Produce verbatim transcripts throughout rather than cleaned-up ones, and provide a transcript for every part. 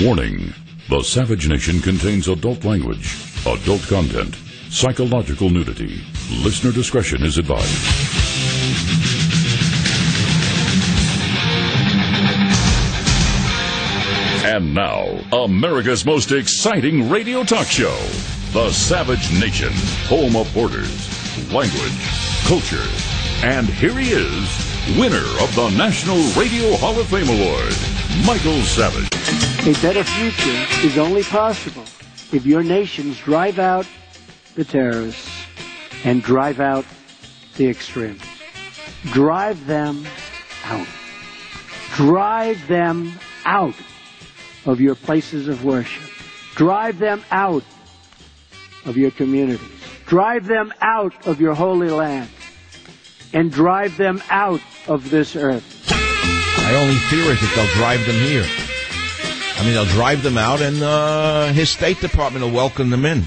Warning. The Savage Nation contains adult language, adult content, psychological nudity. Listener discretion is advised. And now, America's most exciting radio talk show, The Savage Nation, home of borders, language, culture. And here he is, winner of the National Radio Hall of Fame Award, Michael Savage. A better future is only possible if your nations drive out the terrorists and drive out the extremists. Drive them out. Drive them out of your places of worship. Drive them out of your communities. Drive them out of your holy land. And drive them out of this earth. My only fear is that they'll drive them here. I mean, they'll drive them out and uh, his State Department will welcome them in.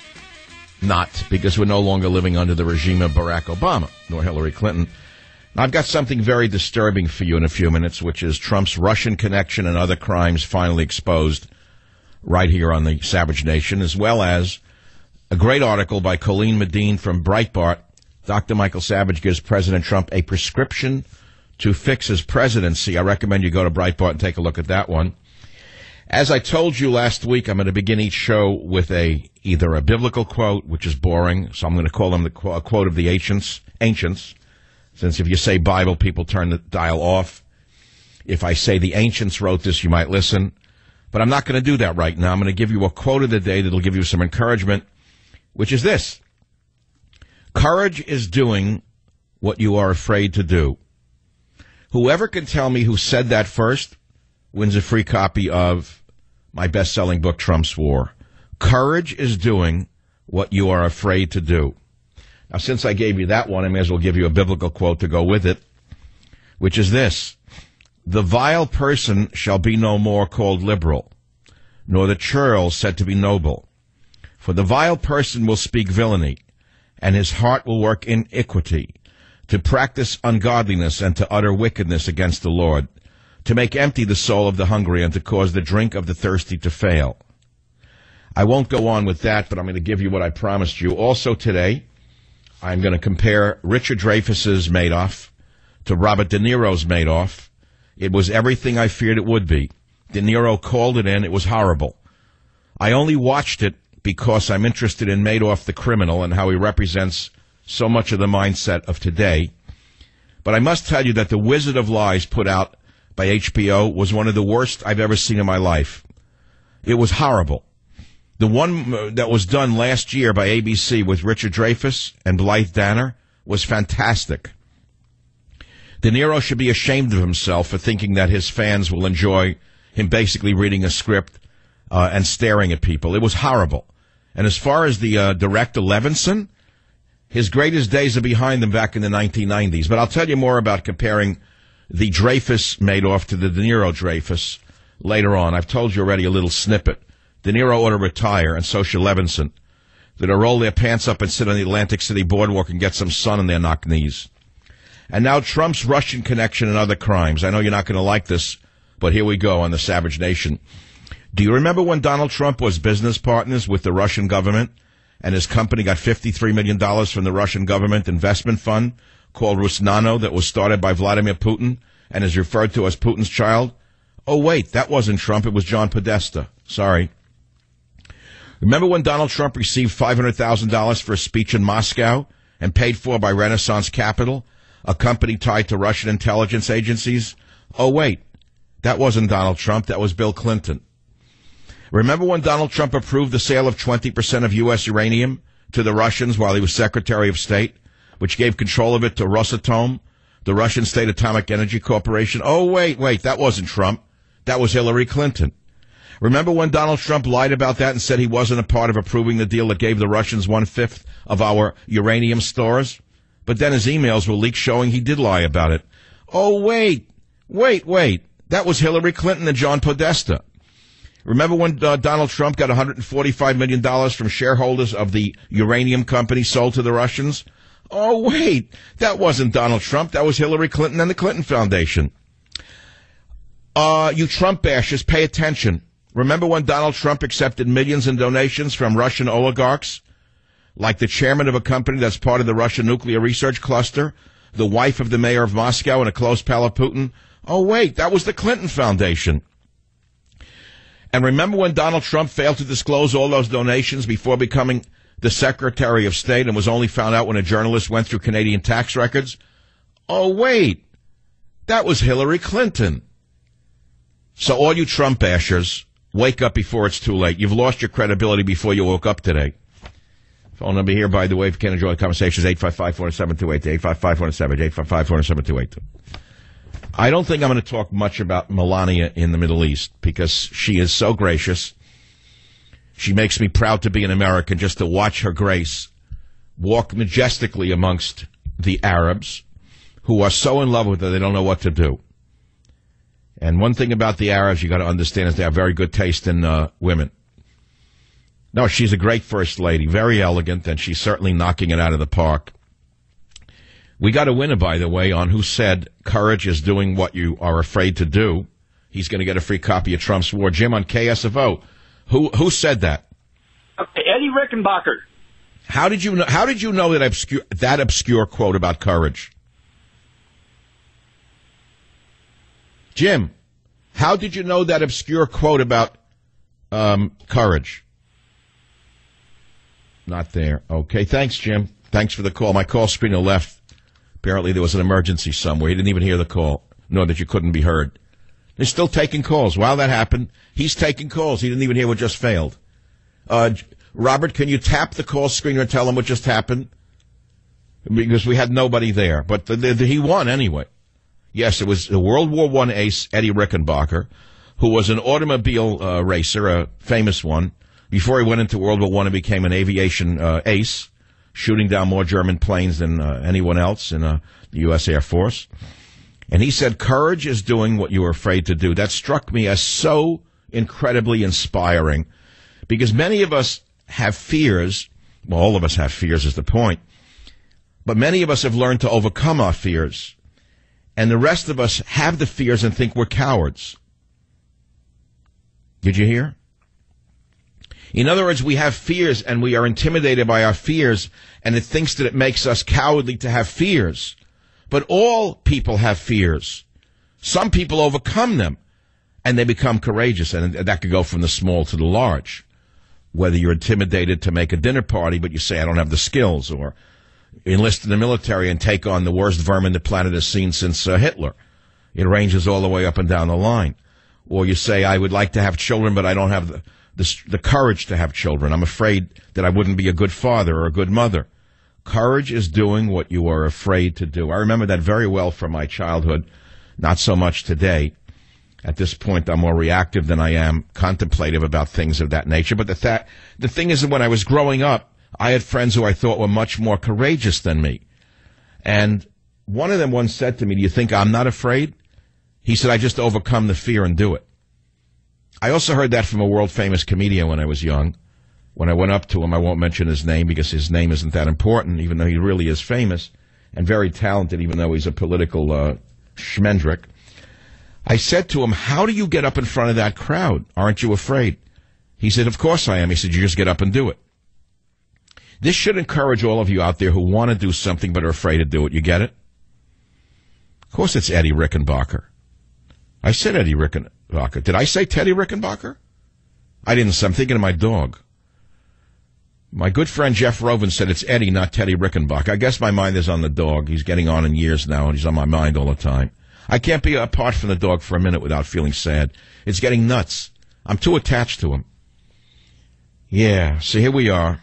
Not, because we're no longer living under the regime of Barack Obama, nor Hillary Clinton. Now, I've got something very disturbing for you in a few minutes, which is Trump's Russian connection and other crimes finally exposed right here on the Savage Nation, as well as a great article by Colleen Medine from Breitbart. Doctor Michael Savage gives President Trump a prescription to fix his presidency. I recommend you go to Breitbart and take a look at that one. As I told you last week, I'm going to begin each show with a either a biblical quote, which is boring, so I'm going to call them the qu- a quote of the ancients, ancients, since if you say Bible, people turn the dial off. If I say the ancients wrote this, you might listen. But I'm not going to do that right now. I'm going to give you a quote of the day that will give you some encouragement, which is this. Courage is doing what you are afraid to do. Whoever can tell me who said that first wins a free copy of my best-selling book, Trump's War. Courage is doing what you are afraid to do. Now, since I gave you that one, I may as well give you a biblical quote to go with it, which is this. The vile person shall be no more called liberal, nor the churl said to be noble. For the vile person will speak villainy, and his heart will work iniquity, to practice ungodliness and to utter wickedness against the Lord, to make empty the soul of the hungry and to cause the drink of the thirsty to fail. I won't go on with that, but I'm going to give you what I promised you. Also today, I'm going to compare Richard Dreyfuss's Madoff to Robert De Niro's Madoff. It was everything I feared it would be. De Niro called it in. It was horrible. I only watched it because I'm interested in Madoff the criminal and how he represents so much of the mindset of today. But I must tell you that The Wizard of Lies put out by H B O was one of the worst I've ever seen in my life. It was horrible. The one that was done last year by A B C with Richard Dreyfuss and Blythe Danner was fantastic. De Niro should be ashamed of himself for thinking that his fans will enjoy him basically reading a script uh, and staring at people. It was horrible. And as far as the uh, director Levinson, his greatest days are behind him back in the nineteen nineties. But I'll tell you more about comparing the Dreyfuss Madoff to the De Niro Dreyfuss later on. I've told you already a little snippet. De Niro ought to retire, and so should Levinson. They'll roll their pants up and sit on the Atlantic City boardwalk and get some sun on their knock knees. And now Trump's Russian connection and other crimes. I know you're not going to like this, but here we go on the Savage Nation. Do you remember when Donald Trump was business partners with the Russian government and his company got fifty-three million dollars from the Russian government investment fund called Rusnano that was started by Vladimir Putin and is referred to as Putin's child? Oh, wait, that wasn't Trump. It was John Podesta. Sorry. Remember when Donald Trump received five hundred thousand dollars for a speech in Moscow and paid for by Renaissance Capital, a company tied to Russian intelligence agencies? Oh, wait, that wasn't Donald Trump. That was Bill Clinton. Remember when Donald Trump approved the sale of twenty percent of U S uranium to the Russians while he was Secretary of State, which gave control of it to Rosatom, the Russian State Atomic Energy Corporation? Oh, wait, wait, that wasn't Trump. That was Hillary Clinton. Remember when Donald Trump lied about that and said he wasn't a part of approving the deal that gave the Russians one-fifth of our uranium stores? But then his emails were leaked showing he did lie about it. Oh, wait, wait, wait. That was Hillary Clinton and John Podesta. Remember when uh, Donald Trump got one hundred forty-five million dollars from shareholders of the uranium company sold to the Russians? Oh, wait, that wasn't Donald Trump. That was Hillary Clinton and the Clinton Foundation. Uh, you Trump bashers, pay attention. Remember when Donald Trump accepted millions in donations from Russian oligarchs? Like the chairman of a company that's part of the Russian nuclear research cluster, the wife of the mayor of Moscow and a close pal of Putin? Oh, wait, that was the Clinton Foundation. And remember when Donald Trump failed to disclose all those donations before becoming the Secretary of State and was only found out when a journalist went through Canadian tax records? Oh, wait, that was Hillary Clinton. So all you Trump bashers, wake up before it's too late. You've lost your credibility before you woke up today. Phone number here, by the way, if you can enjoy the conversation, is eight five five, four seven two eight, eight five five, four seven, eight five five, four seven two eight. I don't think I'm going to talk much about Melania in the Middle East because she is so gracious. She makes me proud to be an American just to watch her grace walk majestically amongst the Arabs who are so in love with her they don't know what to do. And one thing about the Arabs you got to understand is they have very good taste in uh, women. No, she's a great first lady, very elegant, and she's certainly knocking it out of the park. We got a winner, by the way, on who said courage is doing what you are afraid to do. He's going to get a free copy of Trump's War. Jim on K S F O. Who who said that? Okay, Eddie Rickenbacker. How did you know? How did you know that obscure that obscure quote about courage? Jim, how did you know that obscure quote about um, courage? Not there. Okay, thanks, Jim. Thanks for the call. My call screener left. Apparently there was an emergency somewhere. He didn't even hear the call, nor that you couldn't be heard. They're still taking calls. While that happened, he's taking calls. He didn't even hear what just failed. Uh, Robert, can you tap the call screener and tell him what just happened? Because we had nobody there. But the, the, the, he won anyway. Yes, it was the World War One ace, Eddie Rickenbacker, who was an automobile uh, racer, a famous one, before he went into World War One and became an aviation uh, ace, shooting down more German planes than uh, anyone else in uh, the U S Air Force. And he said, courage is doing what you were afraid to do. That struck me as so incredibly inspiring, because many of us have fears. Well, all of us have fears is the point. But many of us have learned to overcome our fears. And the rest of us have the fears and think we're cowards. Did you hear? In other words, we have fears and we are intimidated by our fears, and it thinks that it makes us cowardly to have fears. But all people have fears. Some people overcome them, and they become courageous, and that could go from the small to the large. Whether you're intimidated to make a dinner party, but you say, I don't have the skills, or enlist in the military and take on the worst vermin the planet has seen since uh, Hitler. It ranges all the way up and down the line. Or you say, I would like to have children, but I don't have the, the, the courage to have children. I'm afraid that I wouldn't be a good father or a good mother. Courage is doing what you are afraid to do. I remember that very well from my childhood, not so much today. At this point, I'm more reactive than I am contemplative about things of that nature. But the, th- the thing is that when I was growing up, I had friends who I thought were much more courageous than me. And one of them once said to me, do you think I'm not afraid? He said, I just overcome the fear and do it. I also heard that from a world-famous comedian when I was young. When I went up to him, I won't mention his name because his name isn't that important, even though he really is famous and very talented, even though he's a political uh, schmendrick. I said to him, how do you get up in front of that crowd? Aren't you afraid? He said, of course I am. He said, you just get up and do it. This should encourage all of you out there who want to do something but are afraid to do it. You get it? Of course it's Eddie Rickenbacker. I said Eddie Rickenbacker. Did I say Teddy Rickenbacker? I didn't. I'm thinking of my dog. My good friend Jeff Rovin said it's Eddie, not Teddy Rickenbacker. I guess my mind is on the dog. He's getting on in years now, and he's on my mind all the time. I can't be apart from the dog for a minute without feeling sad. It's getting nuts. I'm too attached to him. Yeah, so here we are.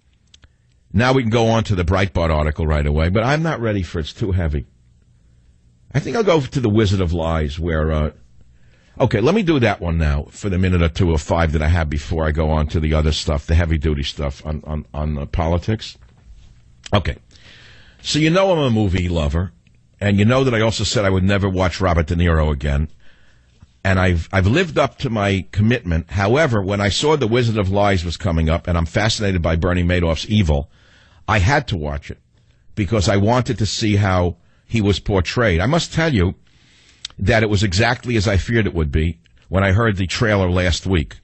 Now we can go on to the Breitbart article right away, but I'm not ready for it. It's too heavy. I think I'll go to the Wizard of Lies where, uh, okay, let me do that one now for the minute or two or five that I have before I go on to the other stuff, the heavy-duty stuff on, on, on uh, politics. Okay, so you know I'm a movie lover, and you know that I also said I would never watch Robert De Niro again, and I've I've lived up to my commitment. However, when I saw The Wizard of Lies was coming up, and I'm fascinated by Bernie Madoff's evil, I had to watch it because I wanted to see how he was portrayed. I must tell you that it was exactly as I feared it would be when I heard the trailer last week.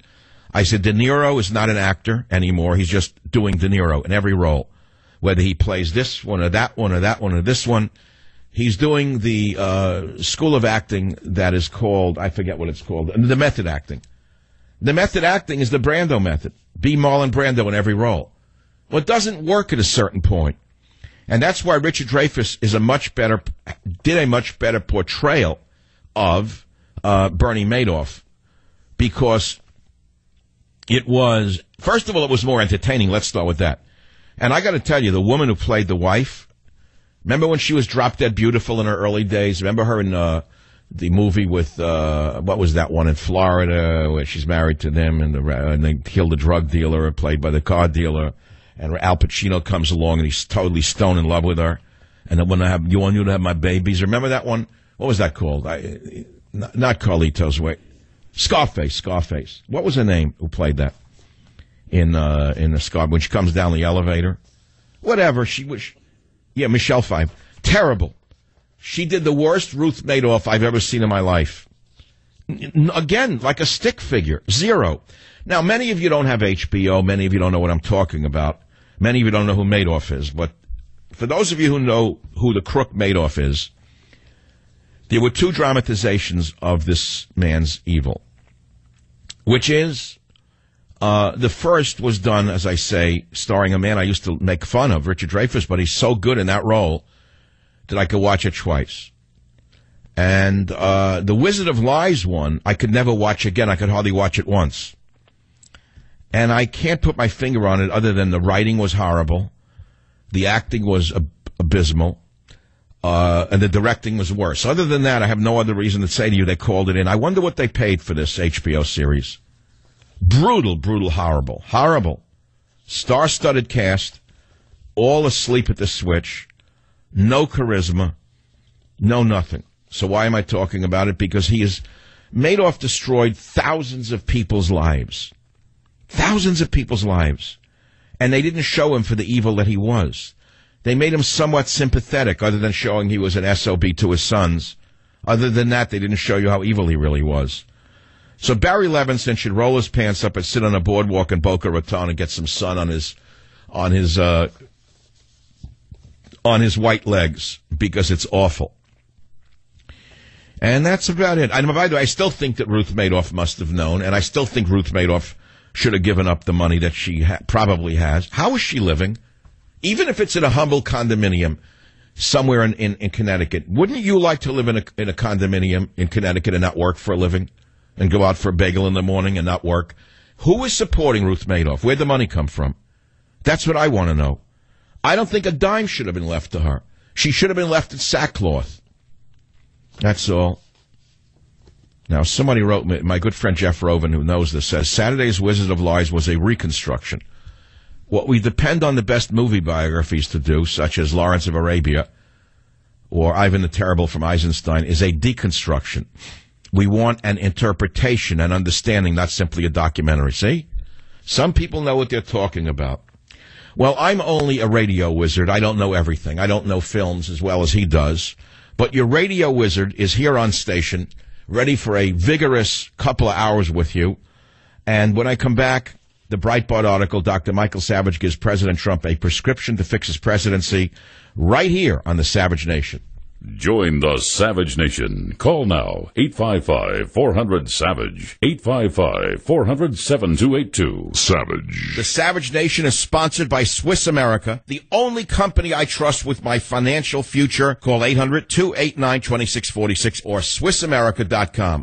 I said, De Niro is not an actor anymore. He's just doing De Niro in every role. Whether he plays this one or that one or that one or this one, he's doing the uh, school of acting that is called, I forget what it's called, the method acting. The method acting is the Brando method. Be Marlon Brando in every role. Well, it doesn't work at a certain point. And that's why Richard Dreyfuss is a much better, did a much better portrayal of uh, Bernie Madoff. Because it was, first of all, it was more entertaining. Let's start with that. And I got to tell you, the woman who played the wife, remember when she was drop dead beautiful in her early days? Remember her in uh, the movie with, uh, what was that one in Florida, where she's married to them and, the, and they killed the drug dealer, played by the car dealer. And Al Pacino comes along and he's totally stone in love with her. And then when I have, you want you to have my babies. Remember that one? What was that called? I, not, not Carlitos Way. Scarface, Scarface. What was her name who played that in uh, in the Scar when she comes down the elevator? Whatever. She was, yeah, Michelle Pfeiffer. Terrible. She did the worst Ruth Madoff I've ever seen in my life. N- again, like a stick figure. Zero. Now, many of you don't have H B O. Many of you don't know what I'm talking about. Many of you don't know who Madoff is. But for those of you who know who the crook Madoff is, there were two dramatizations of this man's evil, which is, uh, the first was done, as I say, starring a man I used to make fun of, Richard Dreyfuss, but he's so good in that role that I could watch it twice. And uh, the Wizard of Lies one, I could never watch again. I could hardly watch it once. And I can't put my finger on it other than the writing was horrible, the acting was ab- abysmal, uh, and the directing was worse. Other than that, I have no other reason to say to you they called it in. I wonder what they paid for this H B O series. Brutal, brutal, horrible. Horrible. Star-studded cast, all asleep at the switch, no charisma, no nothing. So why am I talking about it? Because he is, Madoff destroyed thousands of people's lives. Thousands of people's lives. And they didn't show him for the evil that he was. They made him somewhat sympathetic, other than showing he was an S O B to his sons. Other than that, they didn't show you how evil he really was. So Barry Levinson should roll his pants up and sit on a boardwalk in Boca Raton and get some sun on his, on his, uh, on his white legs, because it's awful. And that's about it. And by the way, I still think that Ruth Madoff must have known, and I still think Ruth Madoff should have given up the money that she ha- probably has. How is she living? Even if it's in a humble condominium somewhere in, in, in Connecticut, wouldn't you like to live in a, in a condominium in Connecticut and not work for a living? And go out for a bagel in the morning and not work? Who is supporting Ruth Madoff? Where'd the money come from? That's what I want to know. I don't think a dime should have been left to her. She should have been left in sackcloth. That's all. Now, somebody wrote me, my good friend Jeff Rovin, who knows this, says, Saturday's Wizard of Lies was a reconstruction. What we depend on the best movie biographies to do, such as Lawrence of Arabia or Ivan the Terrible from Eisenstein, is a deconstruction. We want an interpretation and understanding, not simply a documentary. See? Some people know what they're talking about. Well, I'm only a radio wizard. I don't know everything. I don't know films as well as he does. But your radio wizard is here on station, ready for a vigorous couple of hours with you. And when I come back, the Breitbart article, Doctor Michael Savage gives President Trump a prescription to fix his presidency, right here on the Savage Nation. Join the Savage Nation. Call now, eight five five, four hundred, SAVAGE, eight five five, four hundred, seven two eight two. Savage. The Savage Nation is sponsored by Swiss America, the only company I trust with my financial future. Call eight hundred, two eight nine, two six four six or Swiss America dot com.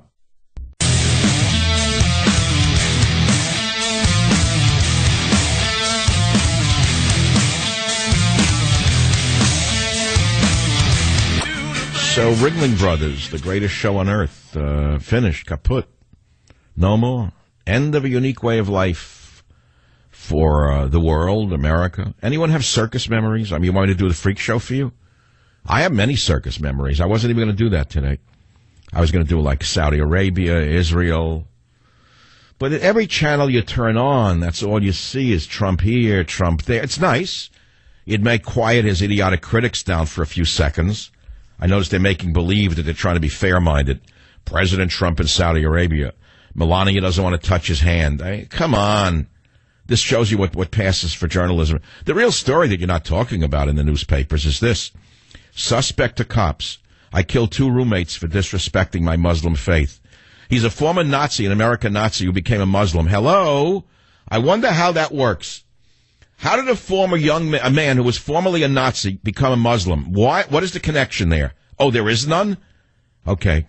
So Ringling Brothers, the greatest show on earth, uh, finished, kaput. No more. End of a unique way of life for uh, the world, America. Anyone have circus memories? I mean, you want me to do the freak show for you? I have many circus memories. I wasn't even going to do that today. I was going to do like Saudi Arabia, Israel. But at every channel you turn on, that's all you see is Trump here, Trump there. It's nice. It may quiet his idiotic critics down for a few seconds. I noticed they're making believe that they're trying to be fair-minded. President Trump in Saudi Arabia. Melania doesn't want to touch his hand. I mean, come on. This shows you what, what passes for journalism. The real story that you're not talking about in the newspapers is this. Suspect to cops. I killed two roommates for disrespecting my Muslim faith. He's a former Nazi, an American Nazi who became a Muslim. Hello? I wonder how that works. How did a former young man, a man who was formerly a Nazi become a Muslim? Why? What is the connection there? Oh, there is none? Okay.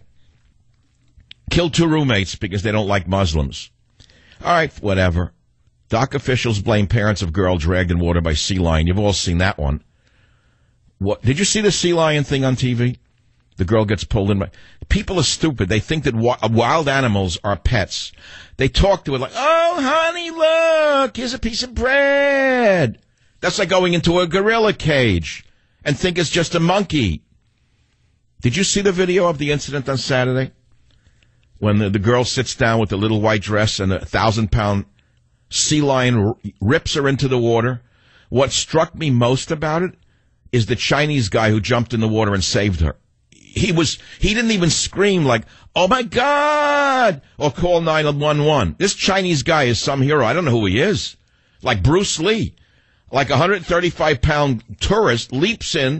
Killed two roommates because they don't like Muslims. All right, whatever. Dock officials blame parents of girl dragged in water by sea lion. You've all seen that one. What? Did you see the sea lion thing on T V? The girl gets pulled in by... People are stupid. They think that wa- wild animals are pets. They talk to it like, oh, honey, look, here's a piece of bread. That's like going into a gorilla cage and think it's just a monkey. Did you see the video of the incident on Saturday? When the, the girl sits down with the little white dress and a thousand-pound sea lion r- rips her into the water. What struck me most about it is the Chinese guy who jumped in the water and saved her. He was, he didn't even scream like, oh my God, or call nine one one. This Chinese guy is some hero. I don't know who he is. Like Bruce Lee. Like a one hundred thirty-five pound tourist leaps in.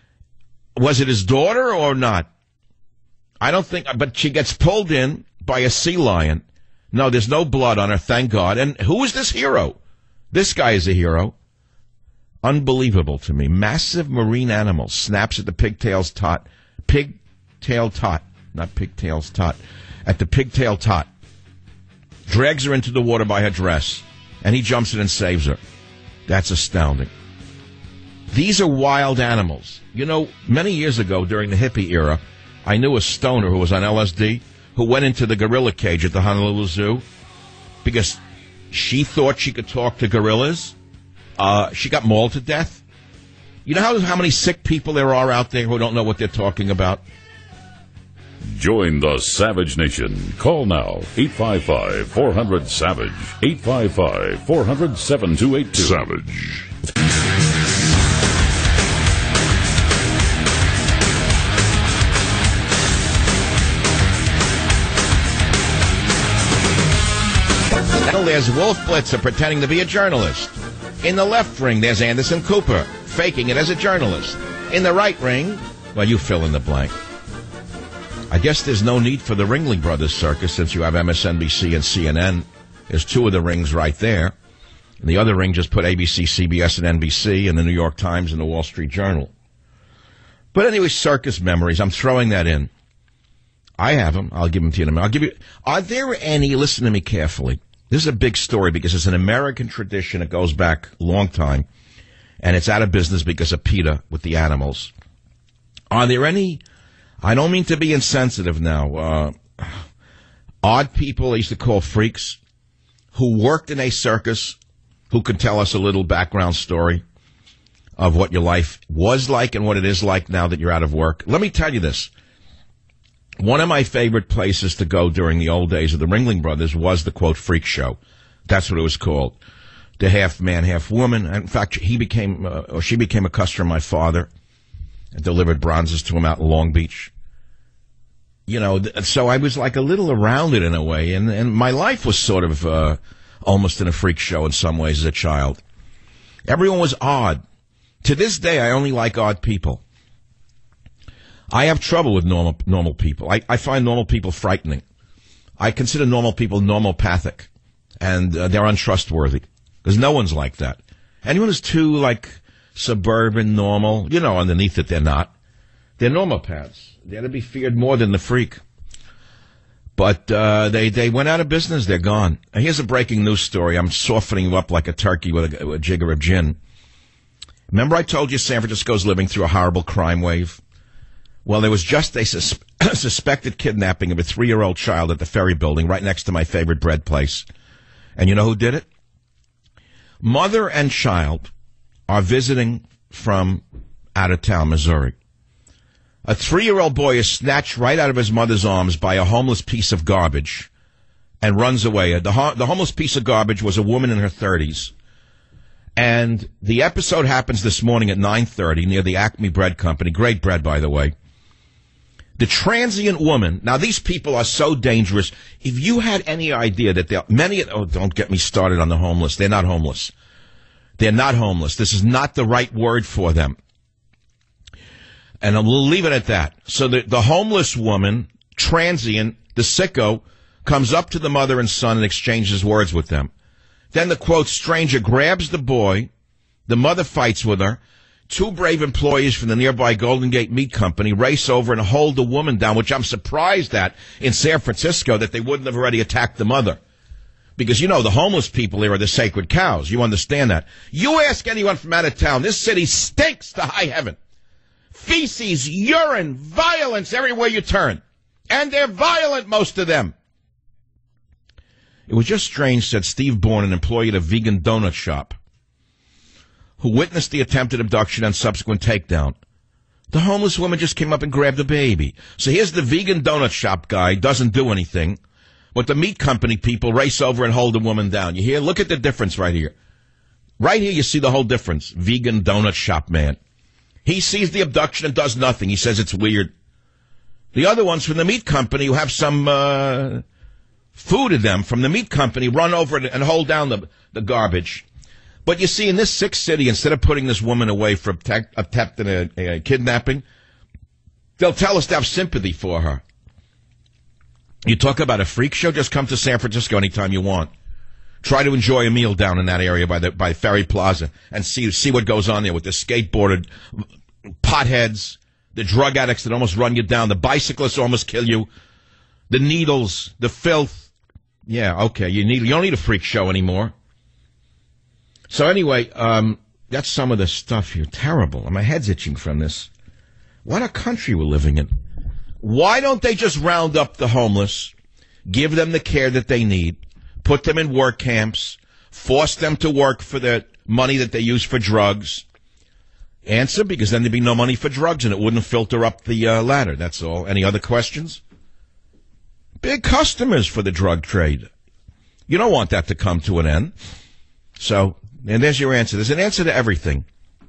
Was it his daughter or not? I don't think, but she gets pulled in by a sea lion. No, there's no blood on her, thank God. And who is this hero? This guy is a hero. Unbelievable to me. Massive marine animal snaps at the pigtails tot. Pigtail tot. Not pigtails tot. At the pigtail tot. Drags her into the water by her dress. And he jumps in and saves her. That's astounding. These are wild animals. You know, many years ago during the hippie era, I knew a stoner who was on L S D who went into the gorilla cage at the Honolulu Zoo because she thought she could talk to gorillas. Uh, she got mauled to death. You know how, how many sick people there are out there who don't know what they're talking about? Join the Savage Nation. Call now, eight five five, four hundred, SAVAGE, eight five five, four hundred, seven two eight two. Savage. Now there's Wolf Blitzer pretending to be a journalist. In the left ring, there's Anderson Cooper, faking it as a journalist. In the right ring, well, you fill in the blank. I guess there's no need for the Ringling Brothers circus since you have M S N B C and C N N. There's two of the rings right there. And the other ring just put A B C, C B S, and N B C, and the New York Times and the Wall Street Journal. But anyway, circus memories, I'm throwing that in. I have them. I'll give them to you in a minute. I'll give you. Are there any, listen to me carefully. This is a big story because it's an American tradition. It goes back a long time. And it's out of business because of PETA with the animals. Are there any, I don't mean to be insensitive now, uh, odd people I used to call freaks who worked in a circus who could tell us a little background story of what your life was like and what it is like now that you're out of work? Let me tell you this. One of my favorite places to go during the old days of the Ringling Brothers was the, quote, freak show. That's what it was called. The half man, half woman. In fact, he became, uh, or she became a customer of my father and delivered bronzes to him out in Long Beach. You know, th- so I was like a little around it in a way. And, and my life was sort of uh, almost in a freak show in some ways as a child. Everyone was odd. To this day, I only like odd people. I have trouble with normal normal people. I, I find normal people frightening. I consider normal people normopathic, and uh, they're untrustworthy, because no one's like that. Anyone who's too, like, suburban normal, you know, underneath it, they're not. They're normopaths. They're to be feared more than the freak. But uh, they, they went out of business. They're gone. And here's a breaking news story. I'm softening you up like a turkey with a, a jigger of gin. Remember I told you San Francisco's living through a horrible crime wave? Well, there was just a sus- suspected kidnapping of a three-year-old child at the Ferry Building right next to my favorite bread place. And you know who did it? Mother and child are visiting from out of town, Missouri. A three-year-old boy is snatched right out of his mother's arms by a homeless piece of garbage and runs away. The, ho- the homeless piece of garbage was a woman in her thirties. And the episode happens this morning at nine thirty near the Acme Bread Company. Great bread, by the way. The transient woman. Now, these people are so dangerous. If you had any idea that they're, many, oh, don't get me started on the homeless. They're not homeless. They're not homeless. This is not the right word for them. And we'll leave it at that. So the, the homeless woman, transient, the sicko, comes up to the mother and son and exchanges words with them. Then the, quote, stranger grabs the boy. The mother fights with her. Two brave employees from the nearby Golden Gate Meat Company race over and hold the woman down, which I'm surprised at in San Francisco that they wouldn't have already attacked the mother. Because, you know, the homeless people here are the sacred cows. You understand that. You ask anyone from out of town, this city stinks to high heaven. Feces, urine, violence everywhere you turn. And they're violent, most of them. It was just strange, said Steve Bourne, an employee at a vegan donut shop, who witnessed the attempted abduction and subsequent takedown. The homeless woman just came up and grabbed the baby. So here's the vegan donut shop guy, doesn't do anything, but the meat company people race over and hold the woman down. You hear? Look at the difference right here. Right here you see the whole difference. Vegan donut shop man. He sees the abduction and does nothing. He says it's weird. The other ones from the meat company who have some uh, food in them from the meat company run over and hold down the, the garbage. But you see, in this sick city, instead of putting this woman away for attempting a, a, a kidnapping, they'll tell us to have sympathy for her. You talk about a freak show? Just come to San Francisco anytime you want. Try to enjoy a meal down in that area by the by Ferry Plaza and see see what goes on there with the skateboarded potheads, the drug addicts that almost run you down, the bicyclists almost kill you, the needles, the filth. Yeah, okay, you need you don't need a freak show anymore. So anyway, um, that's some of the stuff here. Terrible. My head's itching from this. What a country we're living in. Why don't they just round up the homeless, give them the care that they need, put them in work camps, force them to work for the money that they use for drugs? Answer, because then there'd be no money for drugs and it wouldn't filter up the uh, ladder. That's all. Any other questions? Big customers for the drug trade. You don't want that to come to an end. So... and there's your answer. There's an answer to everything.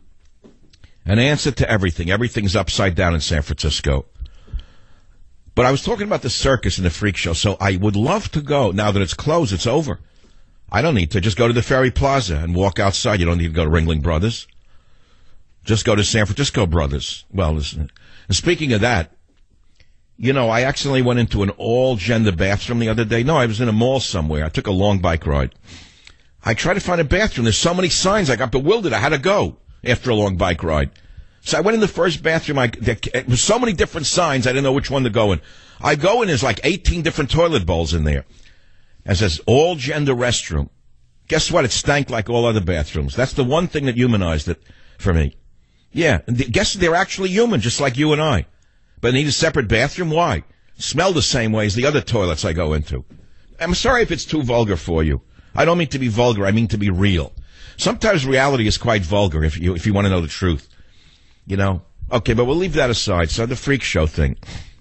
An answer to everything. Everything's upside down in San Francisco. But I was talking about the circus and the freak show, so I would love to go. Now that it's closed, it's over. I don't need to. Just go to the Ferry Plaza and walk outside. You don't need to go to Ringling Brothers. Just go to San Francisco Brothers. Well, listen, and speaking of that, you know, I accidentally went into an all-gender bathroom the other day. No, I was in a mall somewhere. I took a long bike ride. I tried to find a bathroom. There's so many signs. I got bewildered. I had to go after a long bike ride. So I went in the first bathroom. I, there was so many different signs. I didn't know which one to go in. I go in. There's like eighteen different toilet bowls in there. And it says all gender restroom. Guess what? It stank like all other bathrooms. That's the one thing that humanized it for me. Yeah. Guess they're actually human, just like you and I. But they need a separate bathroom? Why? Smell the same way as the other toilets I go into. I'm sorry if it's too vulgar for you. I don't mean to be vulgar. I mean to be real. Sometimes reality is quite vulgar if you if you want to know the truth. You know? Okay, but we'll leave that aside. So the freak show thing.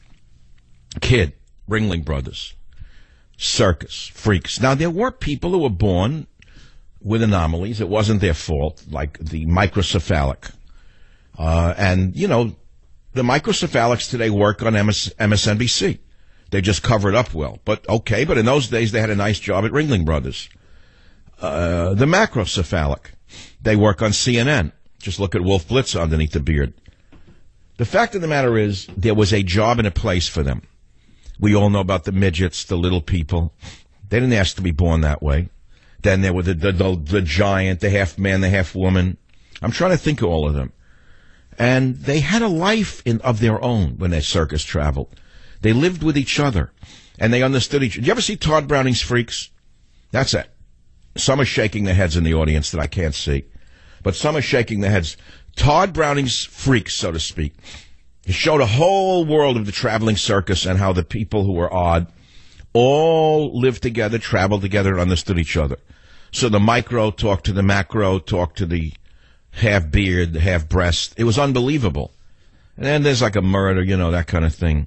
Kid, Ringling Brothers, circus, freaks. Now, there were people who were born with anomalies. It wasn't their fault, like the microcephalic. Uh, and, you know, the microcephalics today work on M S N B C. They just cover it up well. But, okay, but in those days, they had a nice job at Ringling Brothers. Uh, the macrocephalic, they work on C N N. Just look at Wolf Blitzer underneath the beard. The fact of the matter is, there was a job and a place for them. We all know about the midgets, the little people. They didn't ask to be born that way. Then there were the, the, the, the giant, the half man, the half woman. I'm trying to think of all of them. And they had a life in, of their own when their circus traveled. They lived with each other, and they understood each other. Did you ever see Todd Browning's Freaks? That's it. Some are shaking their heads in the audience that I can't see. But some are shaking their heads. Todd Browning's Freaks, so to speak. He showed a whole world of the traveling circus and how the people who were odd all lived together, traveled together, and understood each other. So the micro talked to the macro, talked to the half beard, the half breast. It was unbelievable. And then there's like a murder, you know, that kind of thing.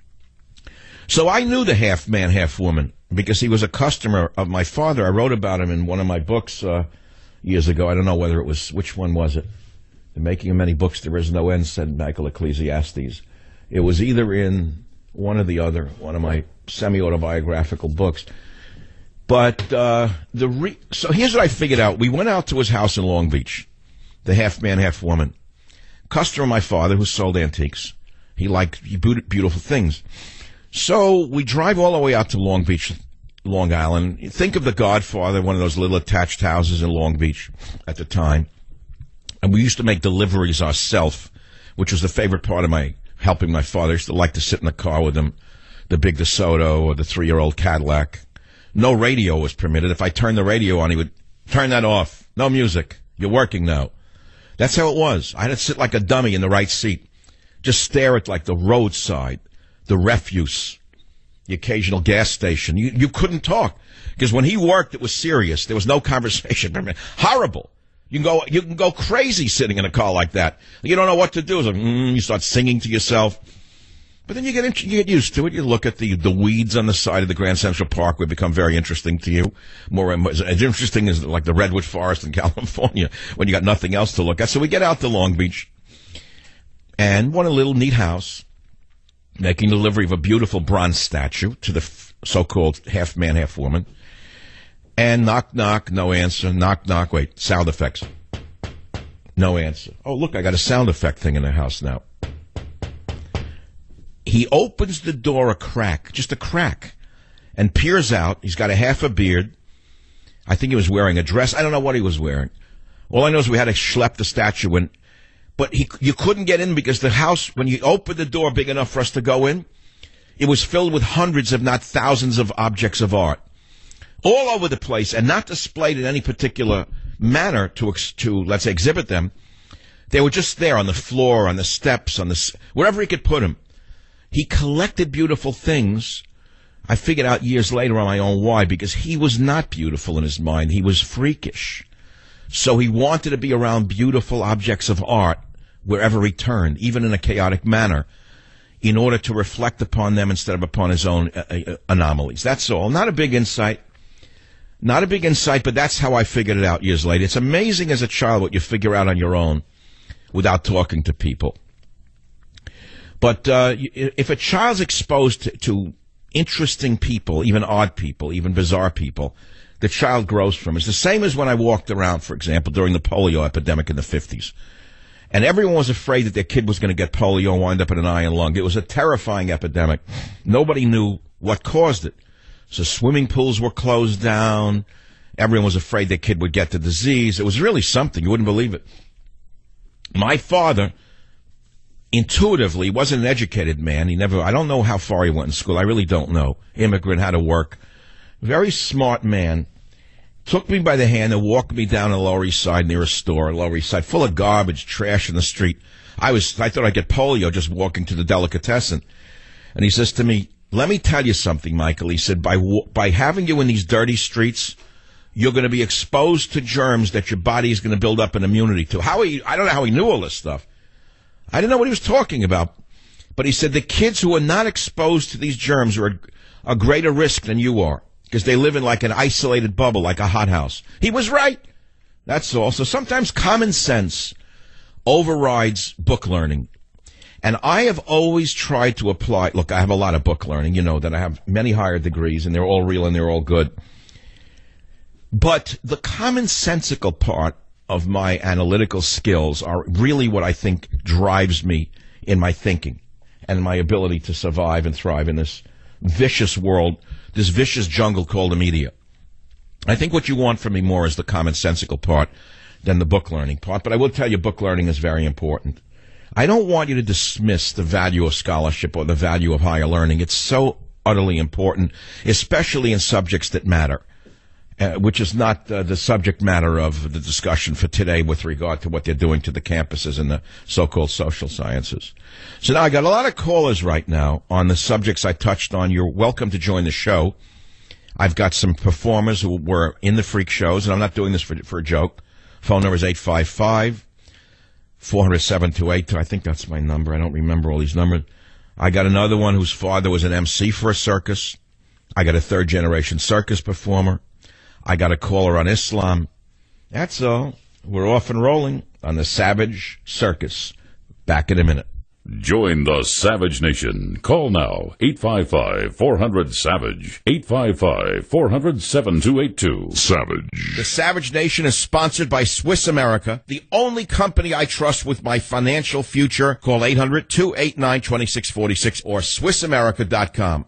So I knew the half man, half woman because he was a customer of my father. I wrote about him in one of my books uh, years ago. I don't know whether it was, which one was it? The Making of Many Books There Is No End, said Michael Ecclesiastes. It was either in one or the other, one of my semi-autobiographical books. But uh, the re- so here's what I figured out. We went out to his house in Long Beach, the half-man, half-woman. Customer of my father who sold antiques. He liked beautiful things. So we drive all the way out to Long Beach, Long Island. Think of The Godfather, one of those little attached houses in Long Beach at the time. And we used to make deliveries ourselves, which was the favorite part of my helping my father. I used to like to sit in the car with him, the big DeSoto or the three-year-old Cadillac. No radio was permitted. If I turned the radio on, he would turn that off. No music. You're working now. That's how it was. I had to sit like a dummy in the right seat. Just stare at like the roadside, the refuse, the occasional gas station. You you couldn't talk because when he worked, it was serious. There was no conversation. Horrible. You can go you can go crazy sitting in a car like that. You don't know what to do. It's like, mm, you start singing to yourself. But then you get you get used to it. You look at the the weeds on the side of the Grand Central Parkway become very interesting to you. More as interesting as like the Redwood Forest in California when you got nothing else to look at. So we get out to Long Beach. And one a little neat house, making delivery of a beautiful bronze statue to the f- so-called half-man, half-woman. And knock, knock, no answer. Knock, knock, wait, sound effects. No answer. Oh, look, I got a sound effect thing in the house now. He opens the door a crack, just a crack, and peers out. He's got a half a beard. I think he was wearing a dress. I don't know what he was wearing. All I know is we had to schlep the statue in. But he, you couldn't get in because the house, when you opened the door big enough for us to go in, it was filled with hundreds, if not thousands, of objects of art. All over the place, and not displayed in any particular manner to, to let's say, exhibit them. They were just there on the floor, on the steps, on the wherever he could put them. He collected beautiful things. I figured out years later on my own why, because he was not beautiful in his mind. He was freakish. So he wanted to be around beautiful objects of art wherever he turned, even in a chaotic manner, in order to reflect upon them instead of upon his own uh, uh, anomalies. That's all. Not a big insight. Not a big insight, but that's how I figured it out years later. It's amazing as a child what you figure out on your own without talking to people. But uh, if a child's exposed to, to interesting people, even odd people, even bizarre people, the child grows from. It's the same as when I walked around, for example, during the polio epidemic in the fifties. And everyone was afraid that their kid was going to get polio and wind up in an eye and lung. It was a terrifying epidemic. Nobody knew what caused it. So swimming pools were closed down. Everyone was afraid their kid would get the disease. It was really something. You wouldn't believe it. My father, intuitively, wasn't an educated man. He never, I don't know how far he went in school. I really don't know. Immigrant, had to work. Very smart man. Took me by the hand and walked me down the Lower East Side near a store, Lower East Side, full of garbage, trash in the street. I was, I thought I'd get polio just walking to the delicatessen. And he says to me, let me tell you something, Michael. He said, by by having you in these dirty streets, you're going to be exposed to germs that your body is going to build up an immunity to. How he, I don't know how he knew all this stuff. I didn't know what he was talking about. But he said the kids who are not exposed to these germs are a, a greater risk than you are, because they live in like an isolated bubble, like a hothouse. He was right. That's all. So sometimes common sense overrides book learning. And I have always tried to apply, look, I have a lot of book learning, you know, that I have many higher degrees, and they're all real and they're all good. But the commonsensical part of my analytical skills are really what I think drives me in my thinking and my ability to survive and thrive in this vicious world, this vicious jungle called the media. I think what you want from me more is the commonsensical part than the book learning part, but I will tell you book learning is very important. I don't want you to dismiss the value of scholarship or the value of higher learning. It's so utterly important, especially in subjects that matter, uh, which is not uh, the subject matter of the discussion for today with regard to what they're doing to the campuses and the so-called social sciences. So now I got a lot of callers right now on the subjects I touched on. You're welcome to join the show. I've got some performers who were in the freak shows, and I'm not doing this for, for a joke. Phone number is eight five five, four hundred, seven two eight two. I think that's my number. I don't remember all these numbers. I got another one whose father was an M C for a circus. I got a third-generation circus performer. I got a caller on Islam. That's all. We're off and rolling on the Savage Circus. Back in a minute. Join the Savage Nation. Call now, eight five five, four hundred, SAVAGE, eight five five, four hundred, seven two eight two. Savage. The Savage Nation is sponsored by Swiss America, the only company I trust with my financial future. Call eight hundred, two eight nine, two six four six or swiss america dot com.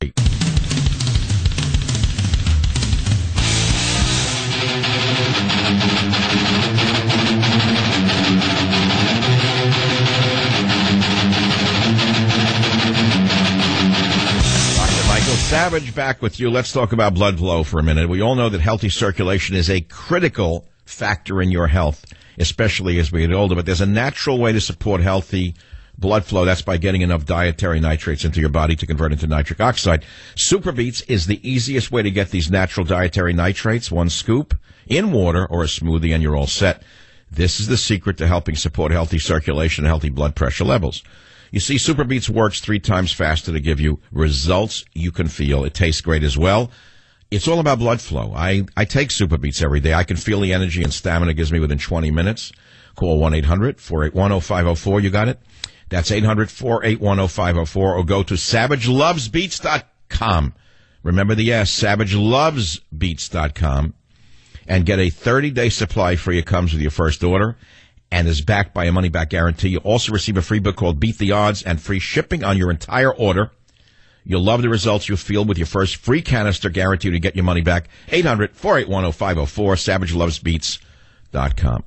Savage back with you. Let's talk about blood flow for a minute. We all know that healthy circulation is a critical factor in your health, especially as we get older. But there's a natural way to support healthy blood flow. That's by getting enough dietary nitrates into your body to convert into nitric oxide. Superbeets is the easiest way to get these natural dietary nitrates. One scoop in water or a smoothie and you're all set. This is the secret to helping support healthy circulation and healthy blood pressure levels. You see, Superbeets works three times faster to give you results you can feel. It tastes great as well. It's all about blood flow. I, I take Superbeets every day. I can feel the energy and stamina it gives me within twenty minutes. Call one eight hundred, four eight one, oh five oh four. You got it? That's eight hundred, four eight one, oh five oh four. Or go to savage loves beets dot com. Remember the S, savage loves beets dot com. And get a thirty-day supply free. It comes with your first order and is backed by a money-back guarantee. You also receive a free book called Beat the Odds and free shipping on your entire order. You'll love the results you'll feel with your first free canister guaranteed to get your money back. eight hundred, four eight one, oh five oh four, savage loves beets dot com.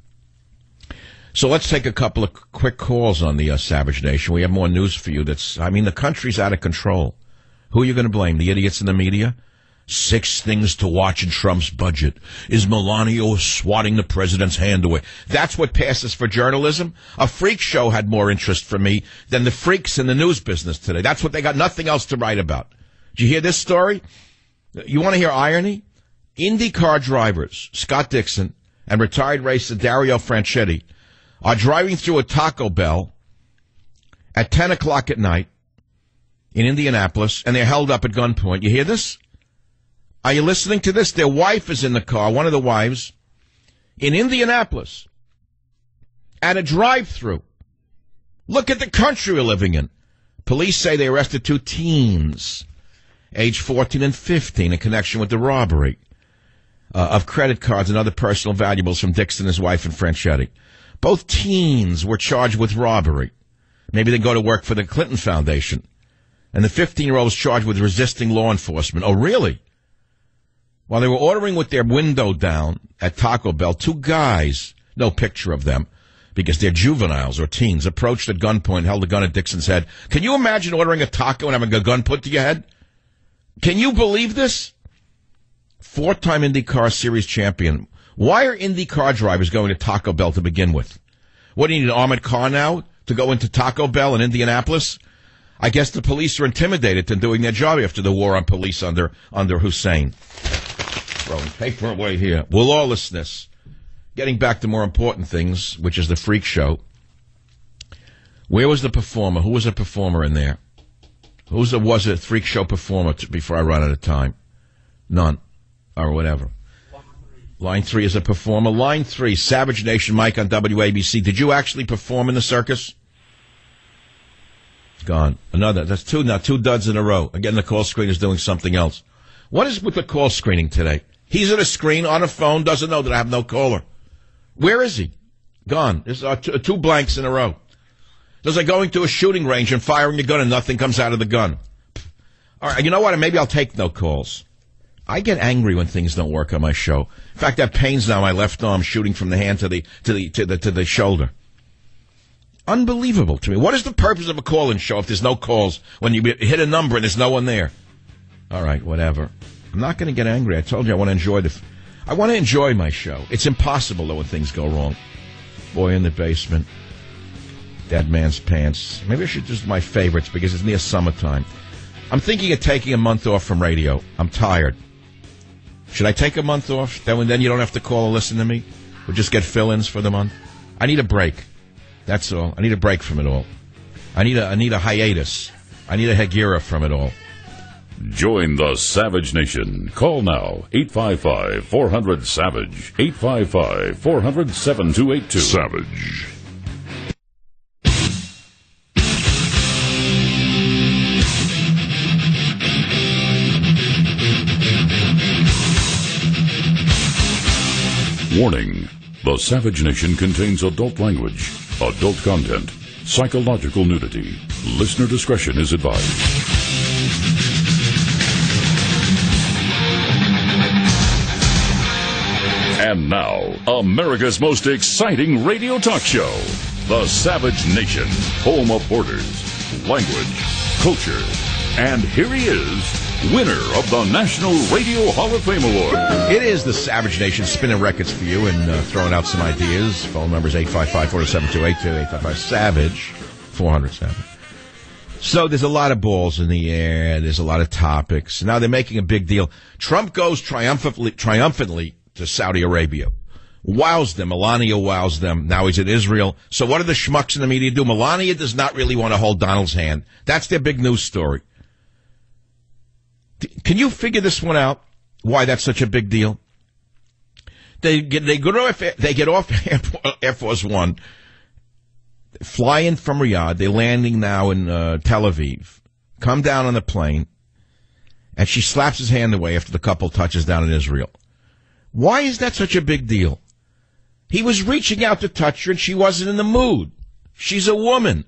So let's take a couple of quick calls on the uh, Savage Nation. We have more news for you. That's, I mean, the country's out of control. Who are you going to blame? The idiots in the media? Six things to watch in Trump's budget. Is Melania swatting the president's hand away? That's what passes for journalism? A freak show had more interest for me than the freaks in the news business today. That's what they got nothing else to write about. Did you hear this story? You want to hear irony? IndyCar drivers, Scott Dixon, and retired racer Dario Franchitti are driving through a Taco Bell at ten o'clock at night in Indianapolis, and they're held up at gunpoint. You hear this? Are you listening to this? Their wife is in the car, one of the wives, in Indianapolis, at a drive-thru. Look at the country we're living in. Police say they arrested two teens, age fourteen and fifteen, in connection with the robbery uh, of credit cards and other personal valuables from Dixon, his wife, and Franchitti. Both teens were charged with robbery. Maybe they go to work for the Clinton Foundation. And the fifteen-year-old was charged with resisting law enforcement. Oh, really? While they were ordering with their window down at Taco Bell, two guys, no picture of them, because they're juveniles or teens, approached at gunpoint and held a gun at Dixon's head. Can you imagine ordering a taco and having a gun put to your head? Can you believe this? Four-time IndyCar Series champion. Why are IndyCar drivers going to Taco Bell to begin with? What, do you need an armored car now to go into Taco Bell in Indianapolis? I guess the police are intimidated to doing their job after the war on police under under Hussein. Throwing paper away here. With lawlessness. Getting back to more important things, which is the freak show. Where was the performer? Who was a performer in there? Who was a, was a freak show performer to, before I run out of time? None. Or whatever. Line three is a performer. Line three, Savage Nation, Mike on W A B C. Did you actually perform in the circus? Gone. Another. That's two now. Two duds in a row. Again, the call screen is doing something else. What is with the call screening today? He's at a screen on a phone, doesn't know that I have no caller. Where is he? Gone. There's uh, two, two blanks in a row. There's like going to a shooting range and firing a gun and nothing comes out of the gun. All right, you know what? Maybe I'll take no calls. I get angry when things don't work on my show. In fact, that pains now my left arm shooting from the hand to the to the to the to the shoulder. Unbelievable to me. What is the purpose of a call-in show if there's no calls when you hit a number and there's no one there? All right, whatever. I'm not going to get angry. I told you I want to enjoy the. F- I want to enjoy my show. It's impossible though when things go wrong. Boy in the basement. Dead man's pants. Maybe I should just do my favorites because it's near summertime. I'm thinking of taking a month off from radio. I'm tired. Should I take a month off? Then, then you don't have to call or listen to me? We'll just get fill-ins for the month? I need a break. That's all. I need a break from it all. I need a, I need a hiatus. I need a Hegira from it all. Join the Savage Nation. Call now, eight five five, four hundred, SAVAGE, eight five five, four hundred, seven two eight two. Savage. Warning: the Savage Nation contains adult language, adult content, psychological nudity. Listener discretion is advised. And now, America's most exciting radio talk show, The Savage Nation, home of borders, language, culture. And here he is, winner of the National Radio Hall of Fame Award. It is The Savage Nation, spinning records for you and uh, throwing out some ideas. Phone number is eight five five, four seven two, eight two eight five five, SAVAGE, four hundred seven. So there's a lot of balls in the air. There's a lot of topics. Now they're making a big deal. Trump goes triumphantly, triumphantly to Saudi Arabia. Wows them. Melania wows them. Now he's in Israel. So what do the schmucks in the media do? Melania does not really want to hold Donald's hand. That's their big news story. Can you figure this one out? Why that's such a big deal? They get they go off they get off Air Force One, fly in from Riyadh. They're landing now in uh, Tel Aviv. Come down on the plane, and she slaps his hand away after the couple touches down in Israel. Why is that such a big deal? He was reaching out to touch her, and she wasn't in the mood. She's a woman.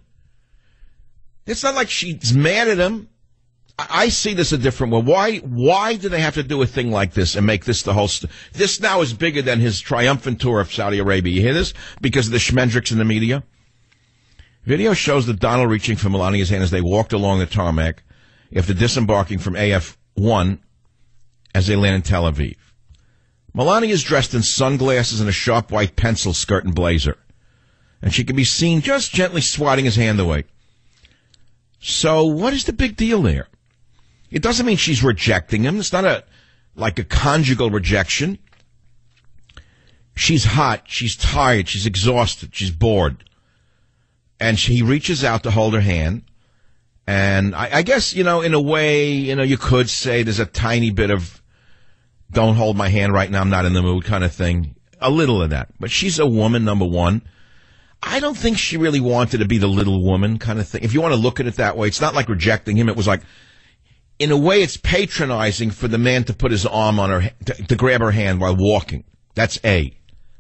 It's not like she's mad at him. I see this a different way. Why, why do they have to do a thing like this and make this the whole... St- this now is bigger than his triumphant tour of Saudi Arabia. You hear this? Because of the schmendricks in the media. Video shows that Donald reaching for Melania's hand as they walked along the tarmac after disembarking from A F one as they land in Tel Aviv. Melania is dressed in sunglasses and a sharp white pencil skirt and blazer. And she can be seen just gently swatting his hand away. So what is the big deal there? It doesn't mean she's rejecting him. It's not a like a conjugal rejection. She's hot. She's tired. She's exhausted. She's bored. And she, he reaches out to hold her hand. And I, I guess, you know, in a way, you know, you could say there's a tiny bit of don't hold my hand right now, I'm not in the mood kind of thing. A little of that. But she's a woman, number one. I don't think she really wanted to be the little woman kind of thing. If you want to look at it that way, it's not like rejecting him. It was like, in a way, it's patronizing for the man to put his arm on her, to, to grab her hand while walking. That's A.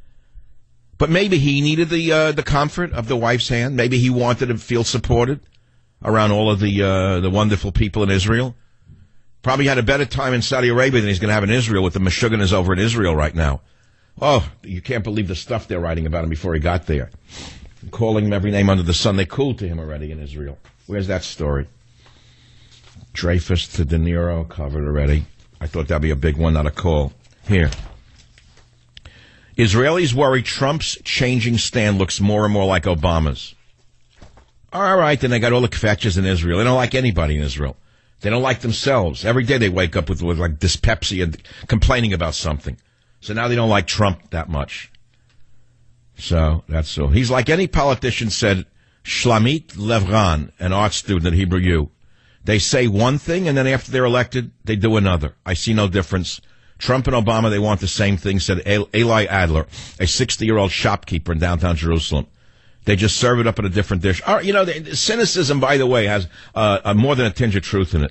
But maybe he needed the uh, the comfort of the wife's hand. Maybe he wanted to feel supported around all of the uh, the wonderful people in Israel. Probably had a better time in Saudi Arabia than he's going to have in Israel with the Meshuggahs over in Israel right now. Oh, you can't believe the stuff they're writing about him before he got there. Calling him every name under the sun. They cooled to him already in Israel. Where's that story? Dreyfus to De Niro, covered already. I thought that'd be a big one, not a call. Here. Israelis worry Trump's changing stand looks more and more like Obama's. All right, then they got all the kvetches in Israel. They don't like anybody in Israel. They don't like themselves. Every day they wake up with, with like dyspepsia and complaining about something. So now they don't like Trump that much. So that's so. He's like any politician said, Shlamit Levran, an art student at Hebrew U. They say one thing, and then after they're elected, they do another. I see no difference. Trump and Obama, they want the same thing, said Eli Adler, a sixty-year-old shopkeeper in downtown Jerusalem. They just serve it up in a different dish. All right, you know, the, cynicism, by the way, has uh, uh, more than a tinge of truth in it.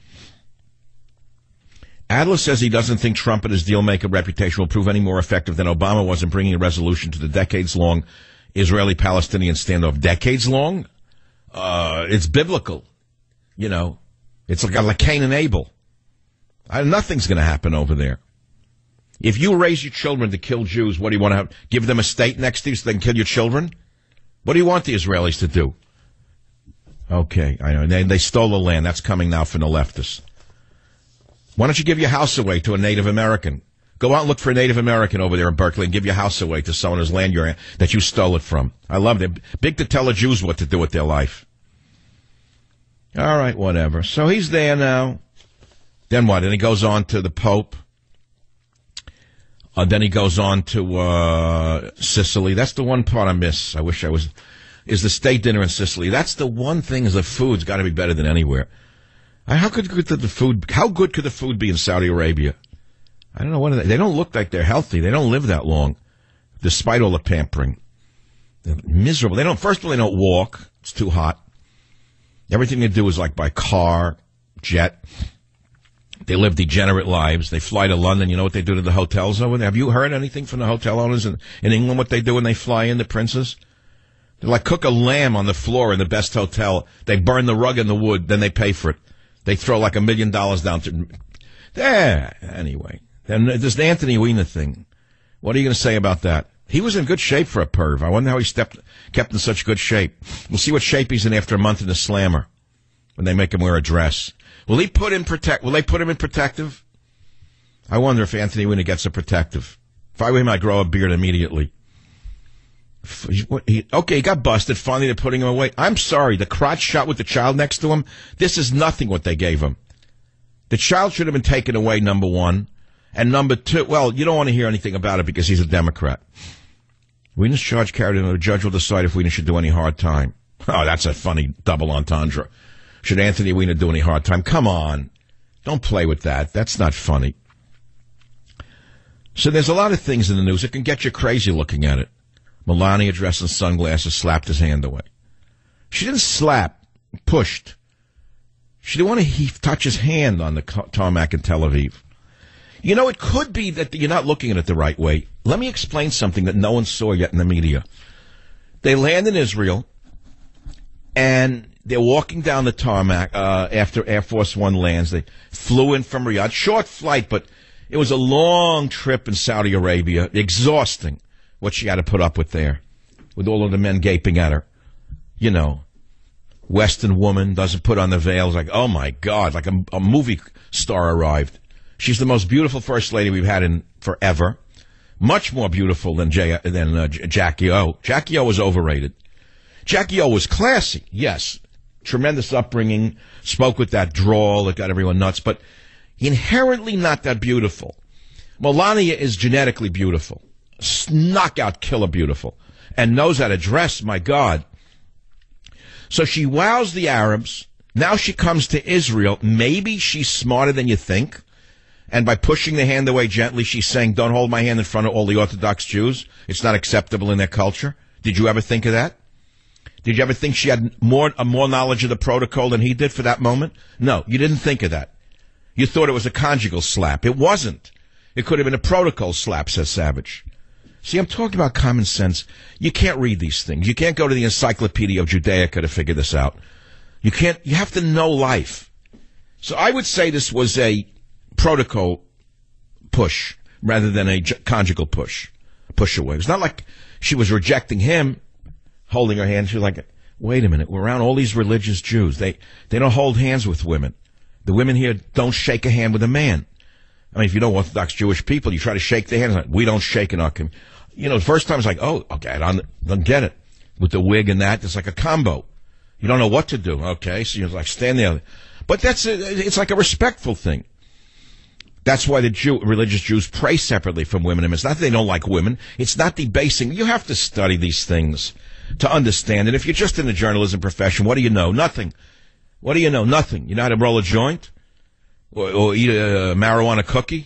Adler says he doesn't think Trump and his deal-maker reputation will prove any more effective than Obama was in bringing a resolution to the decades-long Israeli-Palestinian standoff. Decades-long? Uh, it's biblical. You know, it's like, like Cain and Abel. I, nothing's going to happen over there. If you raise your children to kill Jews, what do you want to have? Give them a state next to you so they can kill your children? What do you want the Israelis to do? Okay, I know. They, they stole the land. That's coming now from the leftists. Why don't you give your house away to a Native American? Go out and look for a Native American over there in Berkeley and give your house away to someone whose land you're, that you stole it from. I love it. Big to tell the Jews what to do with their life. All right, whatever. So he's there now. Then what? And he goes on to the Pope. Uh, then he goes on to uh, Sicily. That's the one part I miss. I wish I was. Is the state dinner in Sicily? That's the one thing. Is the food's got to be better than anywhere. How good could the food? How good could the food be in Saudi Arabia? I don't know. What are they? They don't look like they're healthy. They don't live that long, despite all the pampering. They're miserable. They don't. First of all, they don't walk. It's too hot. Everything they do is like by car, jet. They live degenerate lives. They fly to London. You know what they do to the hotels over there? Have you heard anything from the hotel owners in, in England, what they do when they fly in, the princes? They like cook a lamb on the floor in the best hotel. They burn the rug in the wood, then they pay for it. They throw like a million dollars down to... There. Anyway. And there's the Anthony Weiner thing. What are you going to say about that? He was in good shape for a perv. I wonder how he stepped, kept in such good shape. We'll see what shape he's in after a month in the slammer when they make him wear a dress. Will he put in protect? Will they put him in protective? I wonder if Anthony Weiner gets a protective. If I were him, I'd grow a beard immediately. He, okay, he got busted. Finally, they're putting him away. I'm sorry. The crotch shot with the child next to him, this is nothing what they gave him. The child should have been taken away, number one. And number two, well, you don't want to hear anything about it because he's a Democrat. Weiner's charge carried in, a judge will decide if Weiner should do any hard time. Oh, that's a funny double entendre. Should Anthony Weiner do any hard time? Come on. Don't play with that. That's not funny. So there's a lot of things in the news that can get you crazy looking at it. Melania, dressed in sunglasses, slapped his hand away. She didn't slap, pushed. She didn't want to he- touch his hand on the tarmac in Tel Aviv. You know, it could be that you're not looking at it the right way. Let me explain something that no one saw yet in the media. They land in Israel, and they're walking down the tarmac uh, after Air Force One lands. They flew in from Riyadh. Short flight, but it was a long trip in Saudi Arabia. Exhausting what she had to put up with there, with all of the men gaping at her. You know, Western woman doesn't put on the veil. It's like, oh, my God, like a, a movie star arrived. She's the most beautiful first lady we've had in forever. Much more beautiful than, J- than uh, Jackie O. Jackie O was overrated. Jackie O was classy, yes. Tremendous upbringing, spoke with that drawl that got everyone nuts, but inherently not that beautiful. Melania is genetically beautiful. Knockout killer beautiful. And knows how to dress, my God. So she wows the Arabs. Now she comes to Israel. Maybe she's smarter than you think. And by pushing the hand away gently, she's saying, don't hold my hand in front of all the Orthodox Jews. It's not acceptable in their culture. Did you ever think of that? Did you ever think she had more uh, more knowledge of the protocol than he did for that moment? No, you didn't think of that. You thought it was a conjugal slap. It wasn't. It could have been a protocol slap, says Savage. See, I'm talking about common sense. You can't read these things. You can't go to the Encyclopedia of Judaica to figure this out. You can't. You have to know life. So I would say this was a protocol push rather than a conjugal push, push away. It's not like she was rejecting him, holding her hand. She was like, wait a minute, we're around all these religious Jews. They they don't hold hands with women. The women here don't shake a hand with a man. I mean, if you know Orthodox Jewish people, you try to shake their hands. Like, we don't shake in our community. You know, the first time it's like, oh, okay, I don't, don't get it. With the wig and that, it's like a combo. You don't know what to do. Okay, so you're like, stand there. But that's a, it's like a respectful thing. That's why the Jew, religious Jews pray separately from women. It's not that they don't like women. It's not debasing. You have to study these things to understand. And if you're just in the journalism profession, what do you know? Nothing. What do you know? Nothing. You know how to roll a joint? Or, or eat a marijuana cookie?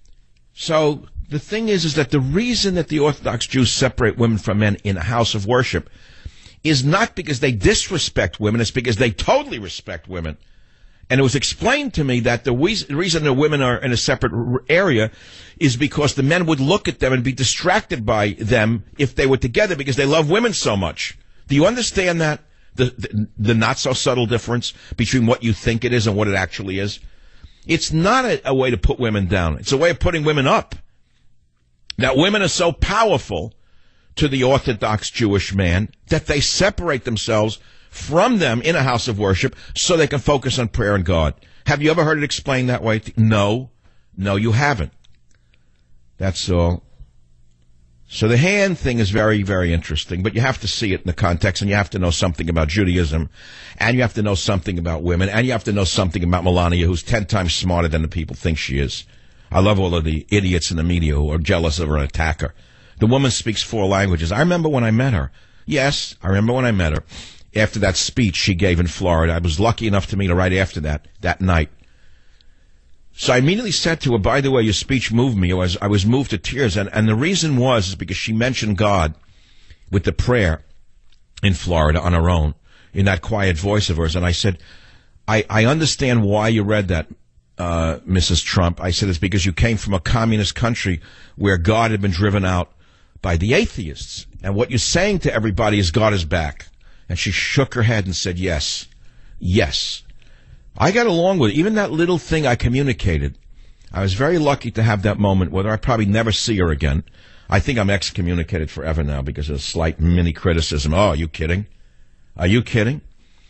So the thing is, is that the reason that the Orthodox Jews separate women from men in a house of worship is not because they disrespect women. It's because they totally respect women. And it was explained to me that the reason the women are in a separate area is because the men would look at them and be distracted by them if they were together because they love women so much. Do you understand that? The, the, the not so subtle difference between what you think it is and what it actually is? It's not a, a way to put women down. It's a way of putting women up. That women are so powerful to the Orthodox Jewish man that they separate themselves from them in a house of worship so they can focus on prayer and God. Have you ever heard it explained that way? No. No, you haven't. That's all. So the hand thing is very, very interesting, but you have to see it in the context, and you have to know something about Judaism, and you have to know something about women, and you have to know something about Melania, who's ten times smarter than the people think she is. I love all of the idiots in the media who are jealous of her and attack her. The woman speaks four languages. I remember when I met her. Yes, I remember when I met her. After that speech she gave in Florida. I was lucky enough to meet her right after that, that night. So I immediately said to her, by the way, your speech moved me. I was, I was moved to tears. And, and the reason was is because she mentioned God with the prayer in Florida on her own, in that quiet voice of hers. And I said, I, I understand why you read that, uh, Missus Trump. I said, it's because you came from a communist country where God had been driven out by the atheists. And what you're saying to everybody is God is back. And she shook her head and said, yes, yes. I got along with it. Even that little thing I communicated. I was very lucky to have that moment, whether I probably never see her again. I think I'm excommunicated forever now because of a slight mini criticism. Oh, are you kidding? Are you kidding?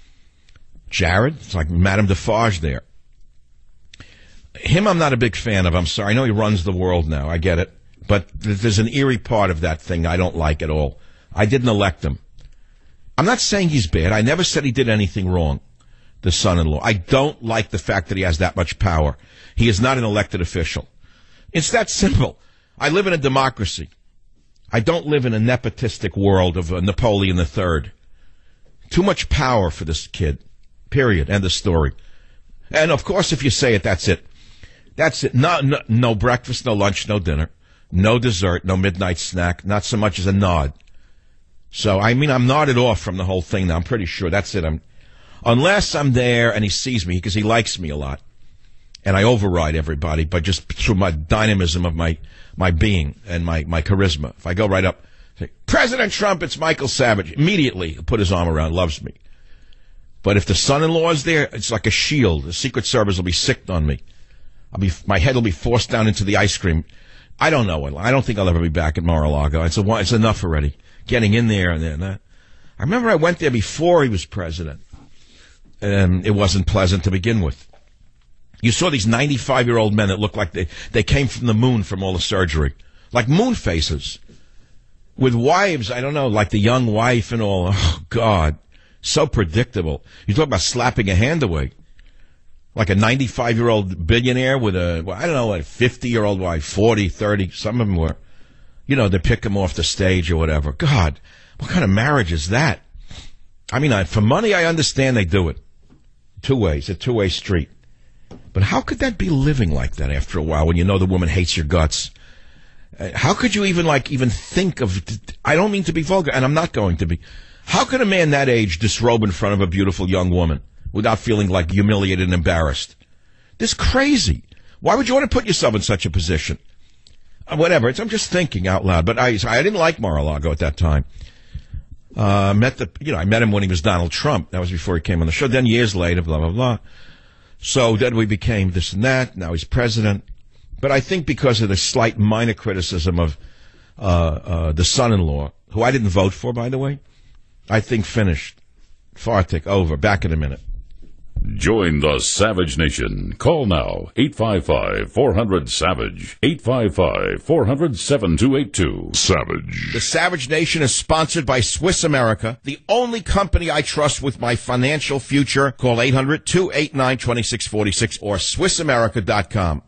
Jared? It's like Madame Defarge there. Him I'm not a big fan of. I'm sorry. I know he runs the world now. I get it. But there's an eerie part of that thing I don't like at all. I didn't elect him. I'm not saying he's bad. I never said he did anything wrong, the son-in-law. I don't like the fact that he has that much power. He is not an elected official. It's that simple. I live in a democracy. I don't live in a nepotistic world of uh, Napoleon the Third. Too much power for this kid. Period. End of story. And, of course, if you say it, that's it. That's it. No, no, no breakfast, no lunch, no dinner. No dessert, no midnight snack. Not so much as a nod. So, I mean, I'm nodded off from the whole thing now. I'm pretty sure that's it. I'm, unless I'm there and he sees me because he likes me a lot. And I override everybody, but just through my dynamism of my, my being and my, my charisma. If I go right up, say, President Trump, it's Michael Savage. Immediately, he'll put his arm around, loves me. But if the son-in-law is there, it's like a shield. The Secret Service will be sicked on me. I'll be, my head will be forced down into the ice cream. I don't know. I don't think I'll ever be back at Mar-a-Lago. It's, a, it's enough already. Getting in there and then. Uh, I remember I went there before he was president. And it wasn't pleasant to begin with. You saw these ninety-five-year-old men that looked like they, they came from the moon from all the surgery. Like moon faces. With wives, I don't know, like the young wife and all. Oh, God. So predictable. You talk about slapping a hand away. Like a ninety-five-year-old billionaire with a, well, I don't know, a fifty-year-old wife, forty, thirty, some of them were. You know, they pick him off the stage or whatever. God, what kind of marriage is that? I mean, I, for money, I understand they do it. Two ways, a two-way street. But how could that be living like that after a while when you know the woman hates your guts? Uh, how could you even, like, even think of, I don't mean to be vulgar, and I'm not going to be. How could a man that age disrobe in front of a beautiful young woman without feeling, like, humiliated and embarrassed? This is crazy. Why would you want to put yourself in such a position? Uh, whatever, it's, I'm just thinking out loud. But I, I didn't like Mar-a-Lago at that time. Uh, met the, you know, I met him when he was Donald Trump. That was before he came on the show. Then years later, blah, blah, blah. So then we became this and that. Now he's president. But I think because of the slight minor criticism of uh, uh, the son-in-law, who I didn't vote for, by the way, I think finished. Fartik, over. Back in a minute. Join the Savage Nation. Call now, eight five five, four hundred, SAVAGE, eight five five, four hundred, seven two eight two. Savage. The Savage Nation is sponsored by Swiss America, the only company I trust with my financial future. Call eight hundred, two eight nine, two six four six or Swiss America dot com.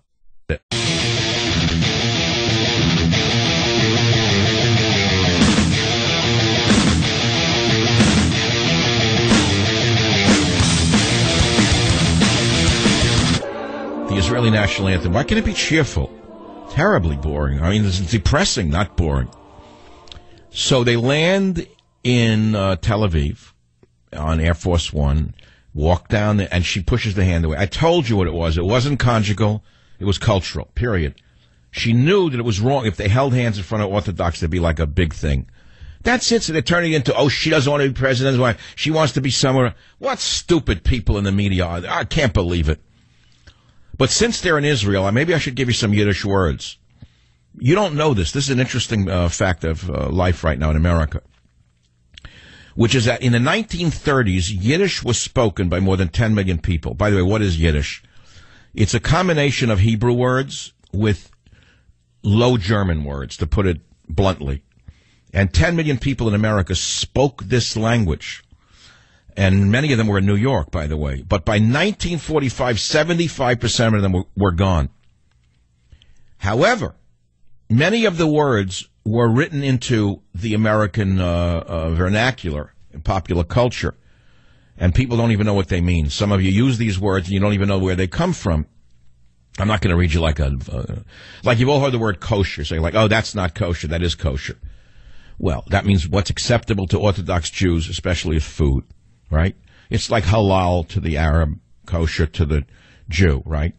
The Israeli national anthem. Why can't it be cheerful? Terribly boring. I mean, it's depressing, not boring. So they land in uh, Tel Aviv on Air Force One, walk down there, and she pushes the hand away. I told you what it was. It wasn't conjugal. It was cultural, period. She knew that it was wrong. If they held hands in front of Orthodox, there'd be like a big thing. That's it. So they're turning it into, oh, she doesn't want to be president's wife. She wants to be somewhere. What stupid people in the media are. I can't believe it. But since they're in Israel, maybe I should give you some Yiddish words. You don't know this. This is an interesting uh, fact of uh, life right now in America, which is that in the nineteen thirties, Yiddish was spoken by more than ten million people. By the way, what is Yiddish? It's a combination of Hebrew words with Low German words, to put it bluntly. And ten million people in America spoke this language. And many of them were in New York, by the way. But by nineteen forty-five, seventy-five percent of them were, were gone. However, many of the words were written into the American uh, uh, vernacular and popular culture. And people don't even know what they mean. Some of you use these words and you don't even know where they come from. I'm not going to read you like a... Uh, like you've all heard the word kosher. So you're like, oh, that's not kosher. That is kosher. Well, that means what's acceptable to Orthodox Jews, especially with food. Right? It's like halal to the Arab, kosher to the Jew, right?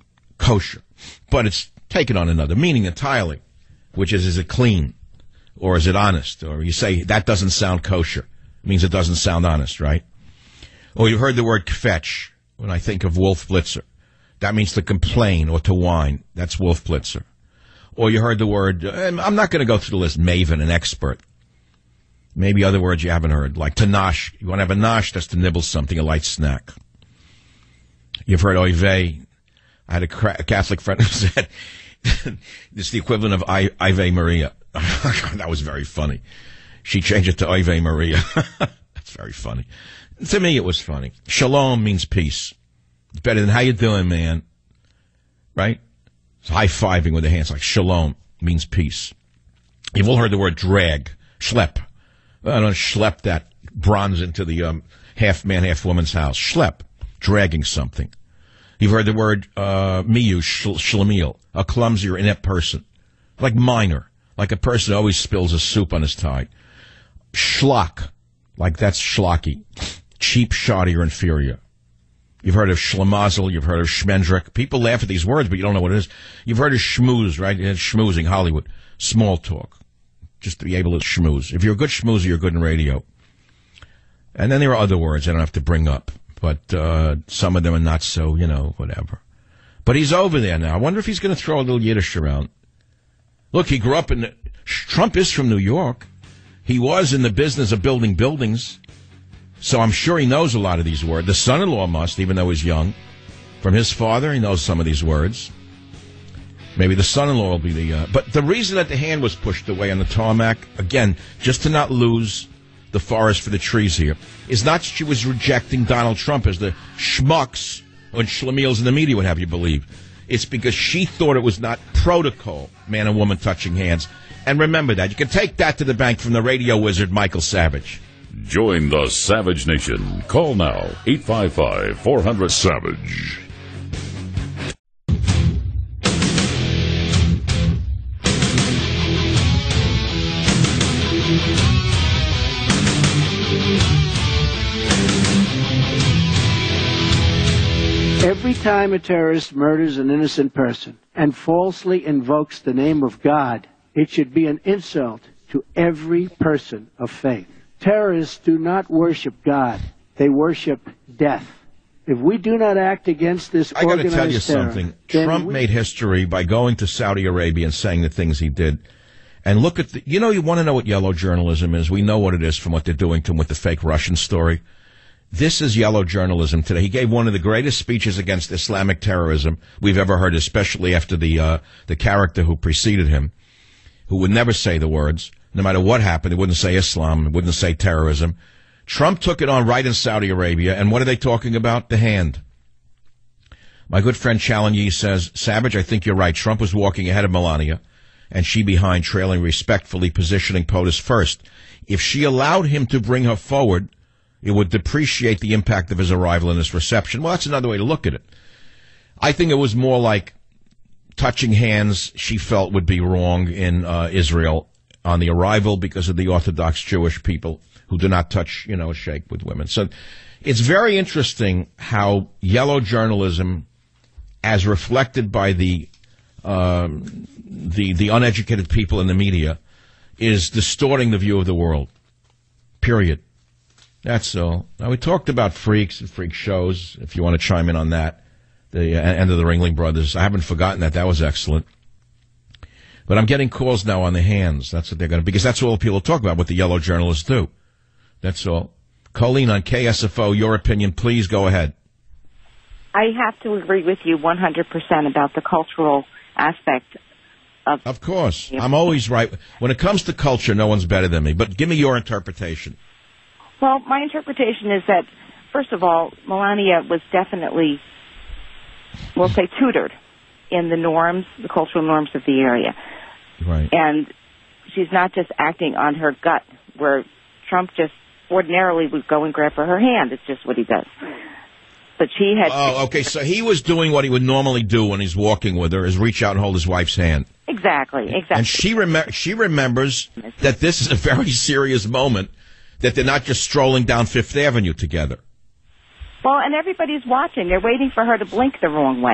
kosher. But it's taken on another meaning entirely, which is, is it clean? Or is it honest? Or you say, that doesn't sound kosher. It means it doesn't sound honest, right? Or you've heard the word kvetch when I think of Wolf Blitzer. That means to complain or to whine. That's Wolf Blitzer. Or you heard the word, I'm not going to go through the list, maven, an expert. Maybe other words you haven't heard, like to nosh. You want to have a nosh, that's to nibble something, a light snack. You've heard oy vey. I had a, a Catholic friend who said, it's the equivalent of I, Ave Maria. That was very funny. She changed it to Oy vey Maria. That's very funny. To me, it was funny. Shalom means peace. It's better than how you doing, man. Right? It's high-fiving with the hands like shalom means peace. You've all heard the word drag, schlep. I don't schlep that bronze into the um, half-man, half-woman's house. Schlep, dragging something. You've heard the word uh, miyu, sh- shlemiel, a clumsy or inept person. Like minor, like a person who always spills a soup on his tie. Schlock, like that's schlocky. Cheap, shoddy, or inferior. You've heard of schlemazel, you've heard of schmendrick. People laugh at these words, but you don't know what it is. You've heard of schmooze, right? Schmoozing, Hollywood. Small talk. Just to be able to schmooze. If you're a good schmoozer, you're good in radio. And then there are other words I don't have to bring up. But uh, some of them are not so, you know, whatever. But he's over there now. I wonder if he's going to throw a little Yiddish around. Look, he grew up in... The, Trump is from New York. He was in the business of building buildings. So I'm sure he knows a lot of these words. The son-in-law must, even though he's young. From his father, he knows some of these words. Maybe the son-in-law will be the... Uh, but the reason that the hand was pushed away on the tarmac, again, just to not lose the forest for the trees here, is not she was rejecting Donald Trump as the schmucks and schlemiels in the media would have you believe. It's because she thought it was not protocol, man and woman touching hands. And remember that. You can take that to the bank from the radio wizard, Michael Savage. Join the Savage Nation. Call now, eight five five, four hundred, SAVAGE. Every time a terrorist murders an innocent person and falsely invokes the name of God, it should be an insult to every person of faith. Terrorists do not worship God. They worship death. If we do not act against this I organized got to tell you terror, something. Trump we... made history by going to Saudi Arabia and saying the things he did. And look at the, you know, you want to know what yellow journalism is. We know what it is from what they're doing to him with the fake Russian story. This is yellow journalism today. He gave one of the greatest speeches against Islamic terrorism we've ever heard, especially after the uh, the character who preceded him, who would never say the words. No matter what happened, he wouldn't say Islam, he wouldn't say terrorism. Trump took it on right in Saudi Arabia, and what are they talking about? The hand. My good friend Challen Yee says, Savage, I think you're right. Trump was walking ahead of Melania, and she behind, trailing respectfully, positioning POTUS first. If she allowed him to bring her forward, it would depreciate the impact of his arrival and his reception. Well, that's another way to look at it. I think it was more like touching hands she felt would be wrong in uh, Israel on the arrival because of the Orthodox Jewish people who do not touch, you know, shake with women. So it's very interesting how yellow journalism, as reflected by the um, the the uneducated people in the media, is distorting the view of the world. Period. That's all. Now, we talked about freaks and freak shows, if you want to chime in on that. The uh, end of the Ringling Brothers. I haven't forgotten that. That was excellent. But I'm getting calls now on the hands. That's what they're going to, because that's all people talk about, what the yellow journalists do. That's all. Colleen on K S F O, your opinion, please go ahead. I have to agree with you one hundred percent about the cultural aspect of... Of course. I'm always right. When it comes to culture, no one's better than me. But give me your interpretation. Well, my interpretation is that, first of all, Melania was definitely, we'll say, tutored in the norms, the cultural norms of the area. Right. And she's not just acting on her gut, where Trump just ordinarily would go and grab for her hand. It's just what he does. But she had... Oh, okay, so he was doing what he would normally do when he's walking with her, is reach out and hold his wife's hand. Exactly, exactly. And she, rem- she remembers that this is a very serious moment, that they're not just strolling down Fifth Avenue together. Well, and everybody's watching. They're waiting for her to blink the wrong way.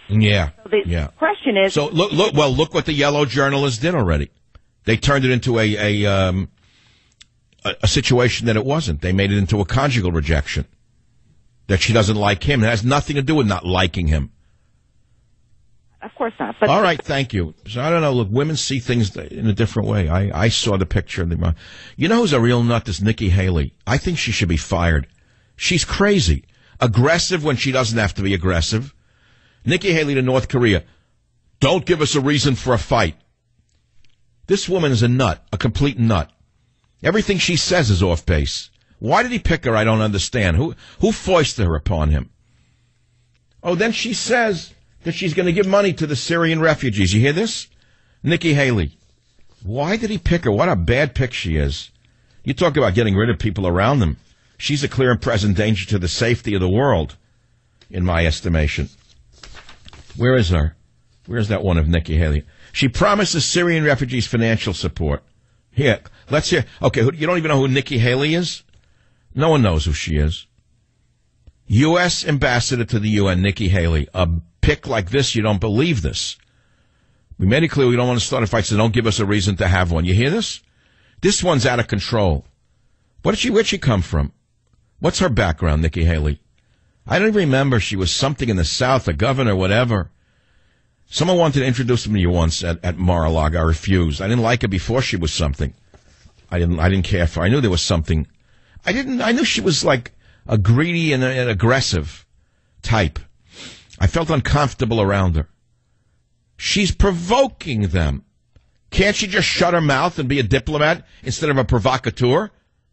Yeah, So the yeah. question is... So look, look. Well, look what the yellow journalists did already. They turned it into a a, um, a a situation that it wasn't. They made it into a conjugal rejection. That she doesn't like him. It has nothing to do with not liking him. Of course not. But All right, thank you. So I don't know. Look, women see things in a different way. I, I saw the picture. Of the, you know who's a real nut? This Nikki Haley. I think she should be fired. She's crazy. Aggressive when she doesn't have to be aggressive. Nikki Haley to North Korea. Don't give us a reason for a fight. This woman is a nut, a complete nut. Everything she says is off base. Why did he pick her? I don't understand. Who who foisted her upon him? Oh, then she says that she's going to give money to the Syrian refugees. You hear this? Nikki Haley. Why did he pick her? What a bad pick she is. You talk about getting rid of people around them. She's a clear and present danger to the safety of the world, in my estimation. Where is her? Where's that one of Nikki Haley? She promises Syrian refugees financial support. Here, let's hear. Okay, you don't even know who Nikki Haley is? No one knows who she is. U S Ambassador to the U N, Nikki Haley. A pick like this, you don't believe this. We made it clear we don't want to start a fight, so don't give us a reason to have one. You hear this? This one's out of control. What did she, where'd she come from? What's her background, Nikki Haley? I don't even remember. She was something in the South, a governor, whatever. Someone wanted to introduce me once at, at Mar-a-Lago. I refused. I didn't like her before she was something. I didn't, I didn't care for her. I knew there was something. I didn't, I knew she was like a greedy and an aggressive type. I felt uncomfortable around her. She's provoking them. Can't she just shut her mouth and be a diplomat instead of a provocateur?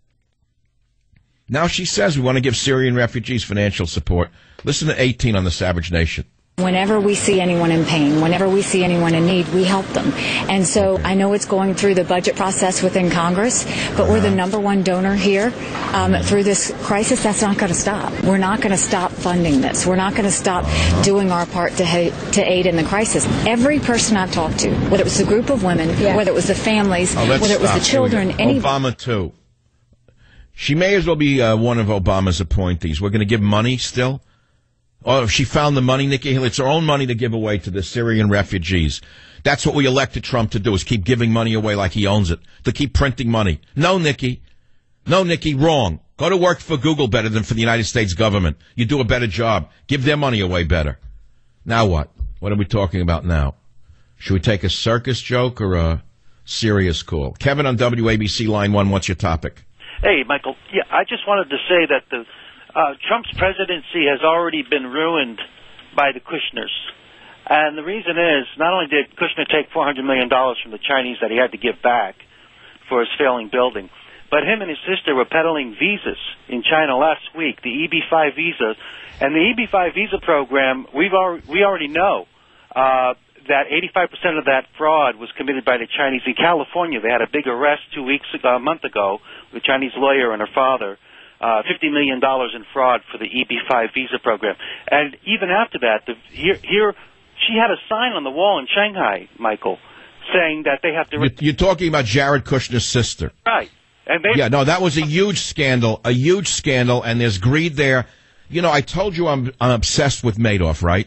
Now she says we want to give Syrian refugees financial support. Listen to eighteen on the Savage Nation. Whenever we see anyone in pain, whenever we see anyone in need, we help them. And so I know it's going through the budget process within Congress, but we're the number one donor here um, through this crisis. That's not going to stop. We're not going to stop funding this. We're not going to stop doing our part to, ha- to aid in the crisis. Every person I've talked to, whether it was the group of women, yeah. whether it was the families, oh, whether it was stop. the children, any Obama, too. She may as well be uh, one of Obama's appointees. We're going to give money still? Oh, if she found the money, Nikki Haley, it's her own money to give away to the Syrian refugees. That's what we elected Trump to do, is keep giving money away like he owns it, to keep printing money. No, Nikki. No, Nikki, wrong. Go to work for Google better than for the United States government. You do a better job. Give their money away better. Now what? What are we talking about now? Should we take a circus joke or a serious call? Kevin on W A B C Line one, what's your topic? Hey, Michael. Yeah, I just wanted to say that the Uh, Trump's presidency has already been ruined by the Kushners. And the reason is, not only did Kushner take four hundred million dollars from the Chinese that he had to give back for his failing building, but him and his sister were peddling visas in China last week, the E B five visa. And the E B five visa program, we've al- we already know uh, that eighty-five percent of that fraud was committed by the Chinese. In California, they had a big arrest two weeks ago, a month ago, with a Chinese lawyer and her father. Uh, fifty million dollars in fraud for the E B five visa program. And even after that, the, here, here, she had a sign on the wall in Shanghai, Michael, saying that they have to... You're, you're talking about Jared Kushner's sister. Right. And they... Yeah, no, that was a huge scandal, a huge scandal, and there's greed there. You know, I told you I'm, I'm obsessed with Madoff, right?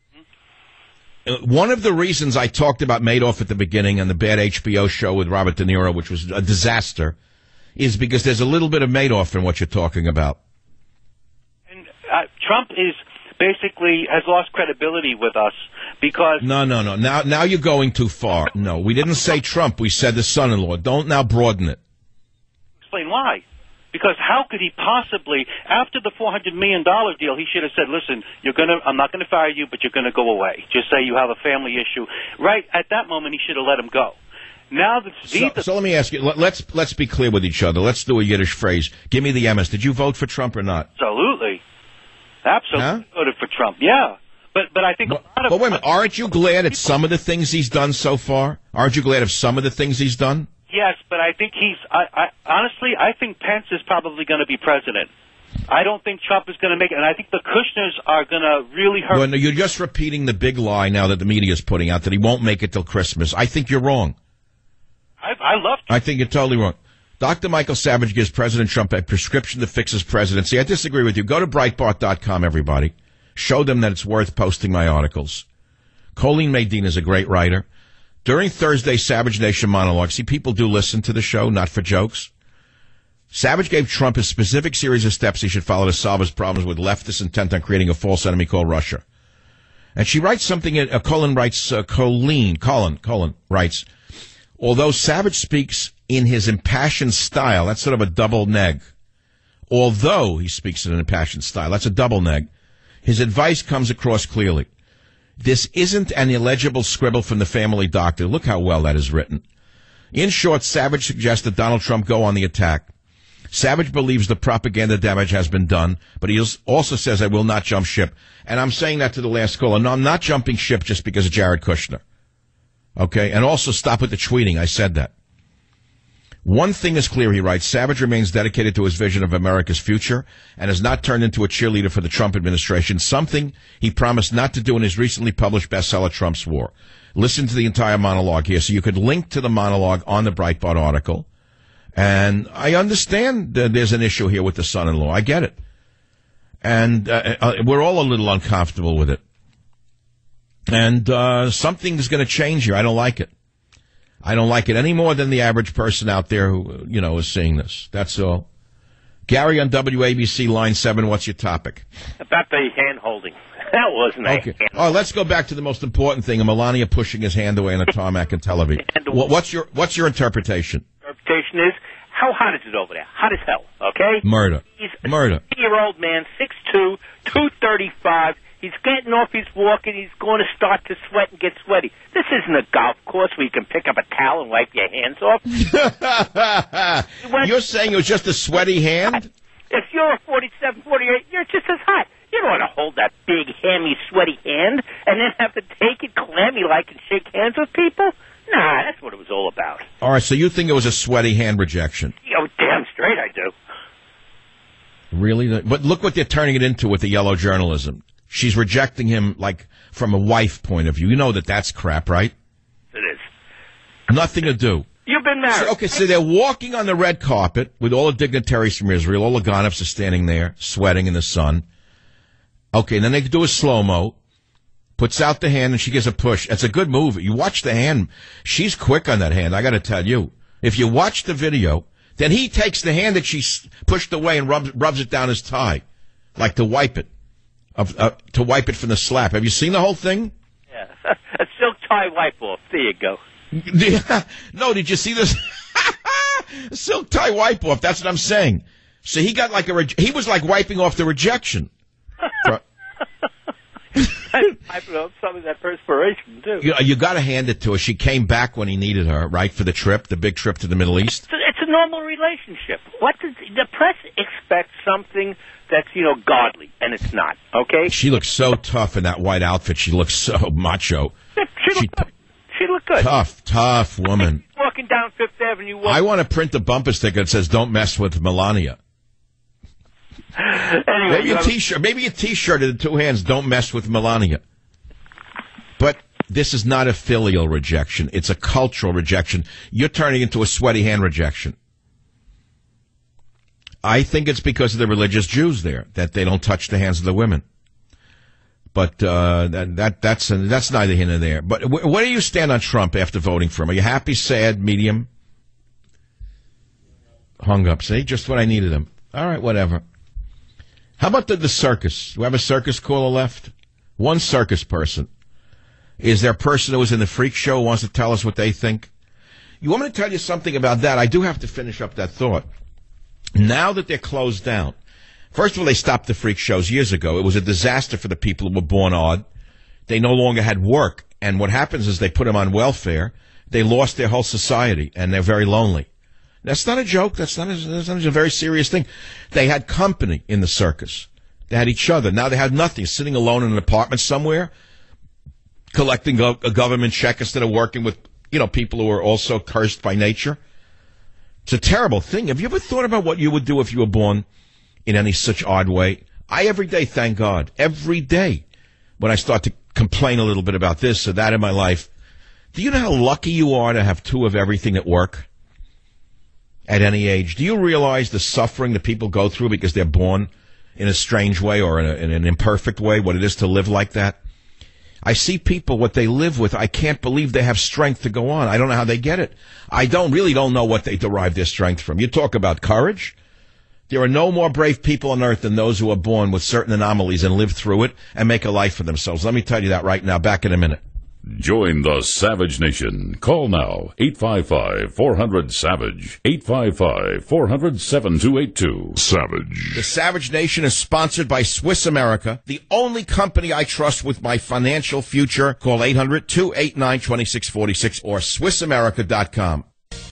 Mm-hmm. One of the reasons I talked about Madoff at the beginning and the bad H B O show with Robert De Niro, which was a disaster, is because there's a little bit of Madoff in what you're talking about. And uh, Trump is basically has lost credibility with us because... No, no, no. Now now you're going too far. No, we didn't say Trump. We said the son-in-law. Don't now broaden it. Explain why. Because how could he possibly, after the four hundred million dollars deal, he should have said, listen, you're gonna, I'm not going to fire you, but you're going to go away. Just say you have a family issue. Right at that moment, he should have let him go. Now the, so, so let me ask you. Let's let's be clear with each other. Let's do a Yiddish phrase. Give me the M S. Did you vote for Trump or not? Absolutely, absolutely huh? voted for Trump. Yeah, but but I think well, a lot of. But wait a minute. Aren't you glad at some of the things he's done so far? Aren't you glad of some of the things he's done? Yes, but I think he's. I, I honestly, I think Pence is probably going to be president. I don't think Trump is going to make it, and I think the Kushners are going to really hurt. Well, no, you're just repeating the big lie now that the media is putting out that he won't make it till Christmas. I think you're wrong. I, I love Trump. I think you're totally wrong. Doctor Michael Savage gives President Trump a prescription to fix his presidency. I disagree with you. Go to Breitbart dot com, everybody. Show them that it's worth posting my articles. Colleen Maydeen is a great writer. During Thursday's Savage Nation monologue, see, people do listen to the show, not for jokes. Savage gave Trump a specific series of steps he should follow to solve his problems with leftists intent on creating a false enemy called Russia. And she writes something, uh, Colin writes, uh, Colleen, Colin, Colin writes, although Savage speaks in his impassioned style, that's sort of a double neg. Although he speaks in an impassioned style, that's a double neg. His advice comes across clearly. This isn't an illegible scribble from the family doctor. Look how well that is written. In short, Savage suggests that Donald Trump go on the attack. Savage believes the propaganda damage has been done, but he also says, I will not jump ship. And I'm saying that to the last caller. No, I'm not jumping ship just because of Jared Kushner. Okay? And also stop with the tweeting. I said that. One thing is clear, he writes, Savage remains dedicated to his vision of America's future and has not turned into a cheerleader for the Trump administration, something he promised not to do in his recently published bestseller, Trump's War. Listen to the entire monologue here, so you could link to the monologue on the Breitbart article. And I understand that there's an issue here with the son-in-law. I get it. And uh, uh, we're all a little uncomfortable with it. And uh, something's going to change here. I don't like it. I don't like it any more than the average person out there who, you know, is seeing this. That's all. Gary on W A B C, line seven, what's your topic? About the hand-holding. That wasn't a okay. Oh, let's go back to the most important thing, Melania pushing his hand away on a tarmac in Tel Aviv. What's your, what's your interpretation? Interpretation is, how hot is it over there? Hot as hell, okay? Murder. He's Murder. a sixty-year-old man, six two, two thirty-five. He's getting off, he's walking, he's going to start to sweat and get sweaty. This isn't a golf course where you can pick up a towel and wipe your hands off. You're saying it was just a sweaty hand? If you're a forty-seven, forty-eight, you're just as hot. You don't want to hold that big, hammy, sweaty hand and then have to take it clammy-like and shake hands with people? Nah, that's what it was all about. All right, so you think it was a sweaty hand rejection? Oh, damn straight I do. Really? But look what they're turning it into with the yellow journalism. She's rejecting him, like, from a wife point of view. You know that that's crap, right? It is. Nothing to do. You've been married. So, okay, so they're walking on the red carpet with all the dignitaries from Israel. All the Ganoffs are standing there, sweating in the sun. Okay, and then they do a slow-mo, puts out the hand, and she gives a push. It's a good move. You watch the hand. She's quick on that hand, I got to tell you. If you watch the video, then he takes the hand that she pushed away and rubs, rubs it down his tie, like to wipe it. Of, uh, to wipe it from the slap. Have you seen the whole thing? Yeah. A silk tie wipe off. There you go. No, did you see this? Silk tie wipe off. That's what I'm saying. So he got like a, re- he was like wiping off the rejection. Wiping off some of that perspiration, too. You, you got to hand it to her. She came back when he needed her, right, for the trip, the big trip to the Middle East. It's a, it's a normal relationship. What does the press expect something that's, you know, godly, and it's not, okay? She looks so tough in that white outfit. She looks so macho. Yeah, she looked good. She looked good. Tough, tough woman. Walking down Fifth Avenue. Walking. I want to print a bumper sticker that says, don't mess with Melania. Anyway, maybe a T-shirt. Maybe a T-shirt in the two hands, don't mess with Melania. But this is not a filial rejection. It's a cultural rejection. You're turning into a sweaty hand rejection. I think it's because of the religious Jews there, that they don't touch the hands of the women. But uh, that, that that's uh, that's neither here nor there. But wh- where do you stand on Trump after voting for him? Are you happy, sad, medium? Hung up. See, just what I needed him. All right, whatever. How about the, the circus? Do we have a circus caller left? One circus person. Is there a person who was in the freak show who wants to tell us what they think? You want me to tell you something about that? I do have to finish up that thought. Now that they're closed down, first of all, they stopped the freak shows years ago. It was a disaster for the people who were born odd. They no longer had work. And what happens is they put them on welfare. They lost their whole society, and they're very lonely. That's not a joke. That's not a, that's not a very serious thing. They had company in the circus. They had each other. Now they have nothing, sitting alone in an apartment somewhere, collecting a, a government check instead of working with, you know, people who are also cursed by nature. It's a terrible thing. Have you ever thought about what you would do if you were born in any such odd way? I every day, thank God, every day, when I start to complain a little bit about this or that in my life, do you know how lucky you are to have two of everything at work at any age? Do you realize the suffering that people go through because they're born in a strange way or in, a, in an imperfect way, what it is to live like that? I see people, what they live with. I can't believe they have strength to go on. I don't know how they get it. I don't really don't know what they derive their strength from. You talk about courage. There are no more brave people on earth than those who are born with certain anomalies and live through it and make a life for themselves. Let me tell you that right now. Back in a minute. Join the Savage Nation. Call now, eight five five, four hundred, SAVAGE, eight five five, four hundred, seven two eight two. Savage. The Savage Nation is sponsored by Swiss America, the only company I trust with my financial future. Call eight hundred, two eight nine, two six four six or Swiss America dot com.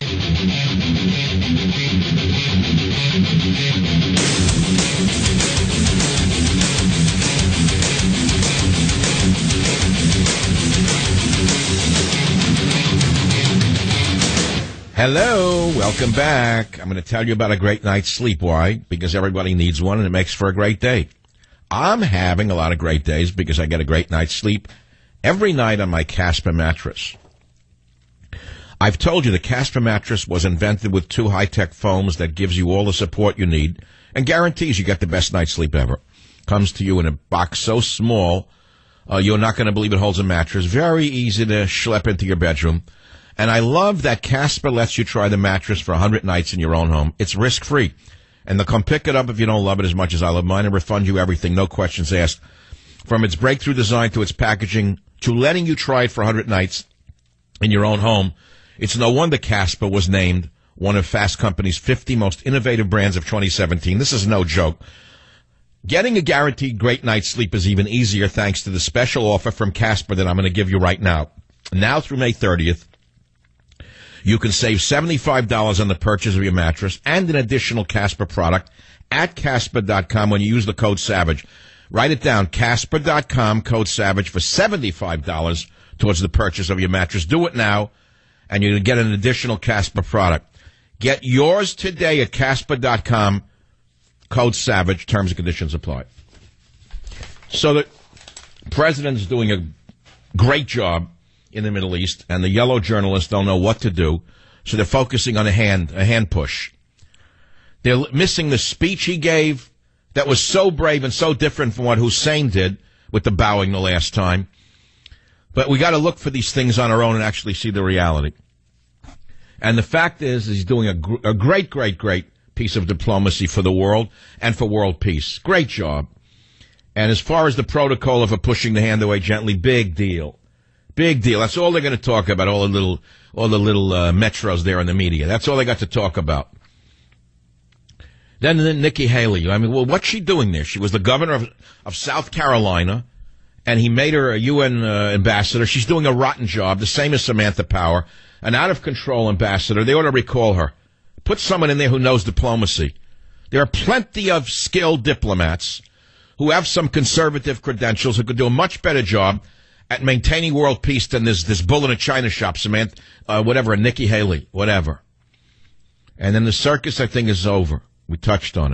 Hello, welcome back. I'm going to tell you about a great night's sleep. Why? Because everybody needs one and it makes for a great day. I'm having a lot of great days because I get a great night's sleep every night on my Casper mattress. I've told you the Casper mattress was invented with two high-tech foams that gives you all the support you need and guarantees you get the best night's sleep ever. Comes to you in a box so small, uh, you're not going to believe it holds a mattress. Very easy to schlep into your bedroom. And I love that Casper lets you try the mattress for one hundred nights in your own home. It's risk-free. And they'll come pick it up if you don't love it as much as I love mine and refund you everything, no questions asked. From its breakthrough design to its packaging to letting you try it for one hundred nights in your own home, it's no wonder Casper was named one of Fast Company's fifty most innovative brands of twenty seventeen. This is no joke. Getting a guaranteed great night's sleep is even easier thanks to the special offer from Casper that I'm going to give you right now. Now through May thirtieth, you can save seventy-five dollars on the purchase of your mattress and an additional Casper product at Casper dot com when you use the code SAVAGE. Write it down, Casper dot com, code SAVAGE for seventy-five dollars towards the purchase of your mattress. Do it now, and you're going to get an additional Casper product. Get yours today at Casper dot com, code SAVAGE. Terms and conditions apply. So the president's doing a great job in the Middle East, and the yellow journalists don't know what to do, so they're focusing on a hand, a hand push. They're missing the speech he gave that was so brave and so different from what Hussein did with the bowing the last time. But we got to look for these things on our own and actually see the reality. And the fact is, he's doing a, gr- a great, great, great piece of diplomacy for the world and for world peace. Great job. And as far as the protocol of a pushing the hand away gently, big deal. Big deal. That's all they're going to talk about, all the little all the little uh, metros there in the media. That's all they got to talk about. Then, then Nikki Haley. I mean, well, what's she doing there? She was the governor of, of South Carolina, and he made her a U N uh, ambassador. She's doing a rotten job, the same as Samantha Power, an out-of-control ambassador. They ought to recall her. Put someone in there who knows diplomacy. There are plenty of skilled diplomats who have some conservative credentials who could do a much better job at maintaining world peace than this this bull in a china shop, Samantha, uh, whatever, Nikki Haley, whatever. And then the circus, I think, is over. We touched on it.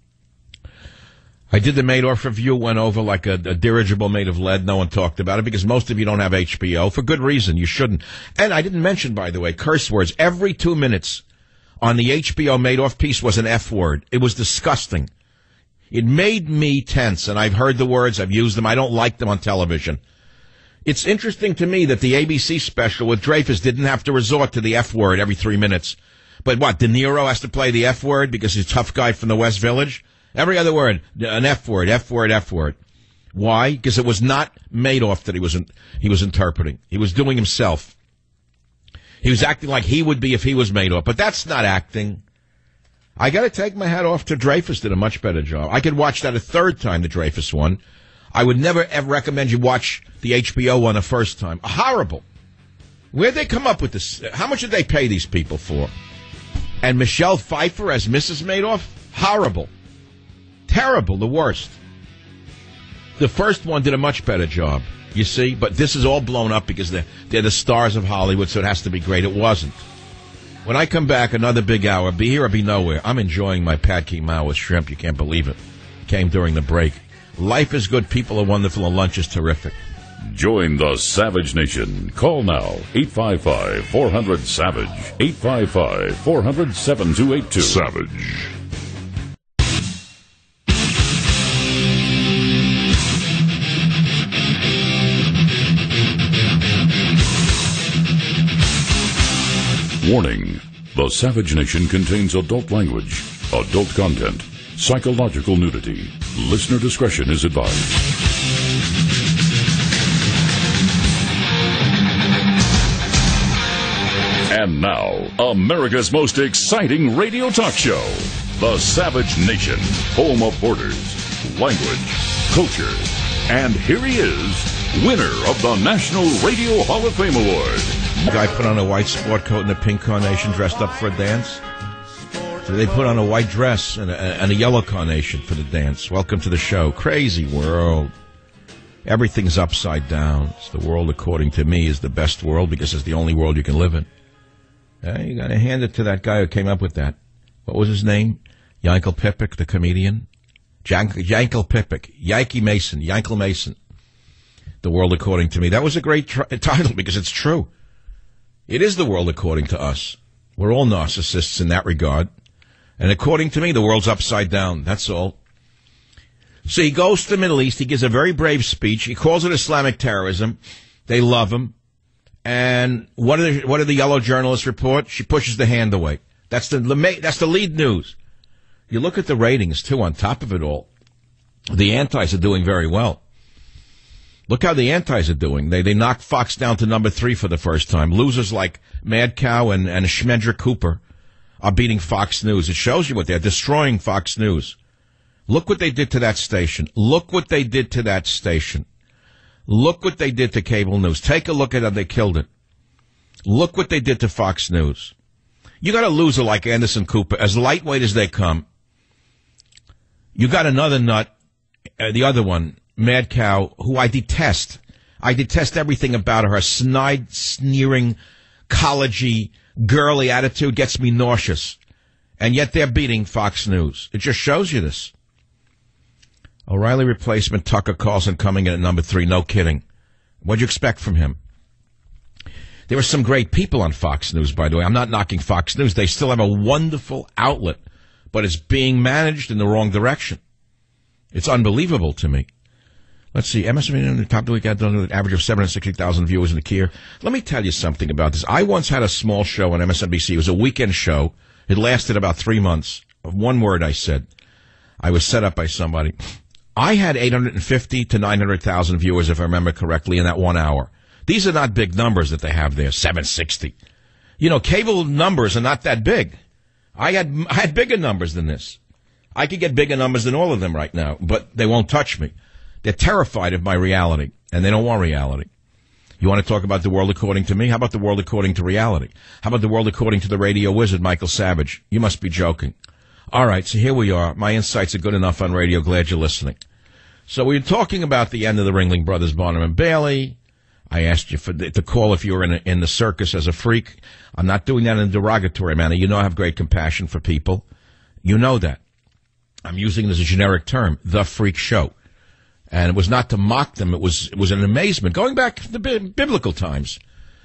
I did the Madoff review, went over like a, a dirigible made of lead. No one talked about it because most of you don't have H B O. For good reason, you shouldn't. And I didn't mention, by the way, curse words. Every two minutes on the H B O Madoff piece was an F word. It was disgusting. It made me tense, and I've heard the words, I've used them. I don't like them on television. It's interesting to me that the A B C special with Dreyfus didn't have to resort to the F word every three minutes. But what, De Niro has to play the F word because he's a tough guy from the West Village? Every other word, an F word, F word, F word. Why? Because it was not Madoff that he was in, he was interpreting. He was doing himself. He was acting like he would be if he was Madoff. But that's not acting. I got to take my hat off to Dreyfus. Did a much better job. I could watch that a third time, the Dreyfus one. I would never ever recommend you watch the H B O one a first time. Horrible. Where'd they come up with this? How much did they pay these people for? And Michelle Pfeiffer as Missus Madoff? Horrible. Terrible. The worst. The first one did a much better job, you see? But this is all blown up because they're, they're the stars of Hollywood, so it has to be great. It wasn't. When I come back, another big hour. Be here or be nowhere. I'm enjoying my Pad Kee Mao with shrimp. You can't believe it. Came during the break. Life is good, people are wonderful, and lunch is terrific. Join the Savage Nation. Call now, eight five five, four hundred, SAVAGE, eight five five, four hundred, seven two eight two. Savage. Warning. The Savage Nation contains adult language, adult content, psychological nudity. Listener discretion is advised. And now, America's most exciting radio talk show, The Savage Nation, home of borders, language, culture, and here he is, winner of the National Radio Hall of Fame Award. The guy put on a white sport coat and a pink carnation dressed up for a dance. So they put on a white dress and a, and a yellow carnation for the dance. Welcome to the show. Crazy world. Everything's upside down. It's the world, according to me, is the best world because it's the only world you can live in. Uh, you got to hand it to that guy who came up with that. What was his name? Yankel Pippick, the comedian? Jank, Yankel Pippick. Yankee Mason. Yankel Mason. The world, according to me. That was a great tr- title because it's true. It is the world according to us. We're all narcissists in that regard. And according to me, the world's upside down. That's all. So he goes to the Middle East. He gives a very brave speech. He calls it Islamic terrorism. They love him. And what do the, what do the yellow journalists report? She pushes the hand away. That's the that's the lead news. You look at the ratings, too, on top of it all. The antis are doing very well. Look how the antis are doing. They they knocked Fox down to number three for the first time. Losers like Mad Cow and, and Schmedra Cooper are beating Fox News. It shows you what they're destroying Fox News. Look what they did to that station. Look what they did to that station. Look what they did to cable news. Take a look at how they killed it. Look what they did to Fox News. You got a loser like Anderson Cooper, as lightweight as they come. You got another nut, uh, the other one, Mad Cow, who I detest. I detest everything about her. Her snide, sneering, collegey, girly attitude gets me nauseous. And yet they're beating Fox News. It just shows you this. O'Reilly replacement Tucker Carlson coming in at number three. No kidding. What'd you expect from him? There were some great people on Fox News, by the way. I'm not knocking Fox News. They still have a wonderful outlet, but it's being managed in the wrong direction. It's unbelievable to me. Let's see, M S N B C in the top of the week had done an average of seven hundred sixty thousand viewers in the Kia. Let me tell you something about this. I once had a small show on M S N B C. It was a weekend show. It lasted about three months. One word I said. I was set up by somebody. I had eight hundred fifty to nine hundred thousand viewers, if I remember correctly, in that one hour. These are not big numbers that they have there, seven sixty. You know, cable numbers are not that big. I had I had bigger numbers than this. I could get bigger numbers than all of them right now, but they won't touch me. They're terrified of my reality, and they don't want reality. You want to talk about the world according to me? How about the world according to reality? How about the world according to the radio wizard, Michael Savage? You must be joking. All right, so here we are. My insights are good enough on radio. Glad you're listening. So we were talking about the end of the Ringling Brothers, Barnum and Bailey. I asked you for the, to call if you were in, a, in the circus as a freak. I'm not doing that in a derogatory manner. You know I have great compassion for people. You know that. I'm using it as a generic term, the freak show. And it was not to mock them. It was it was an amazement. Going back to the bi- biblical times,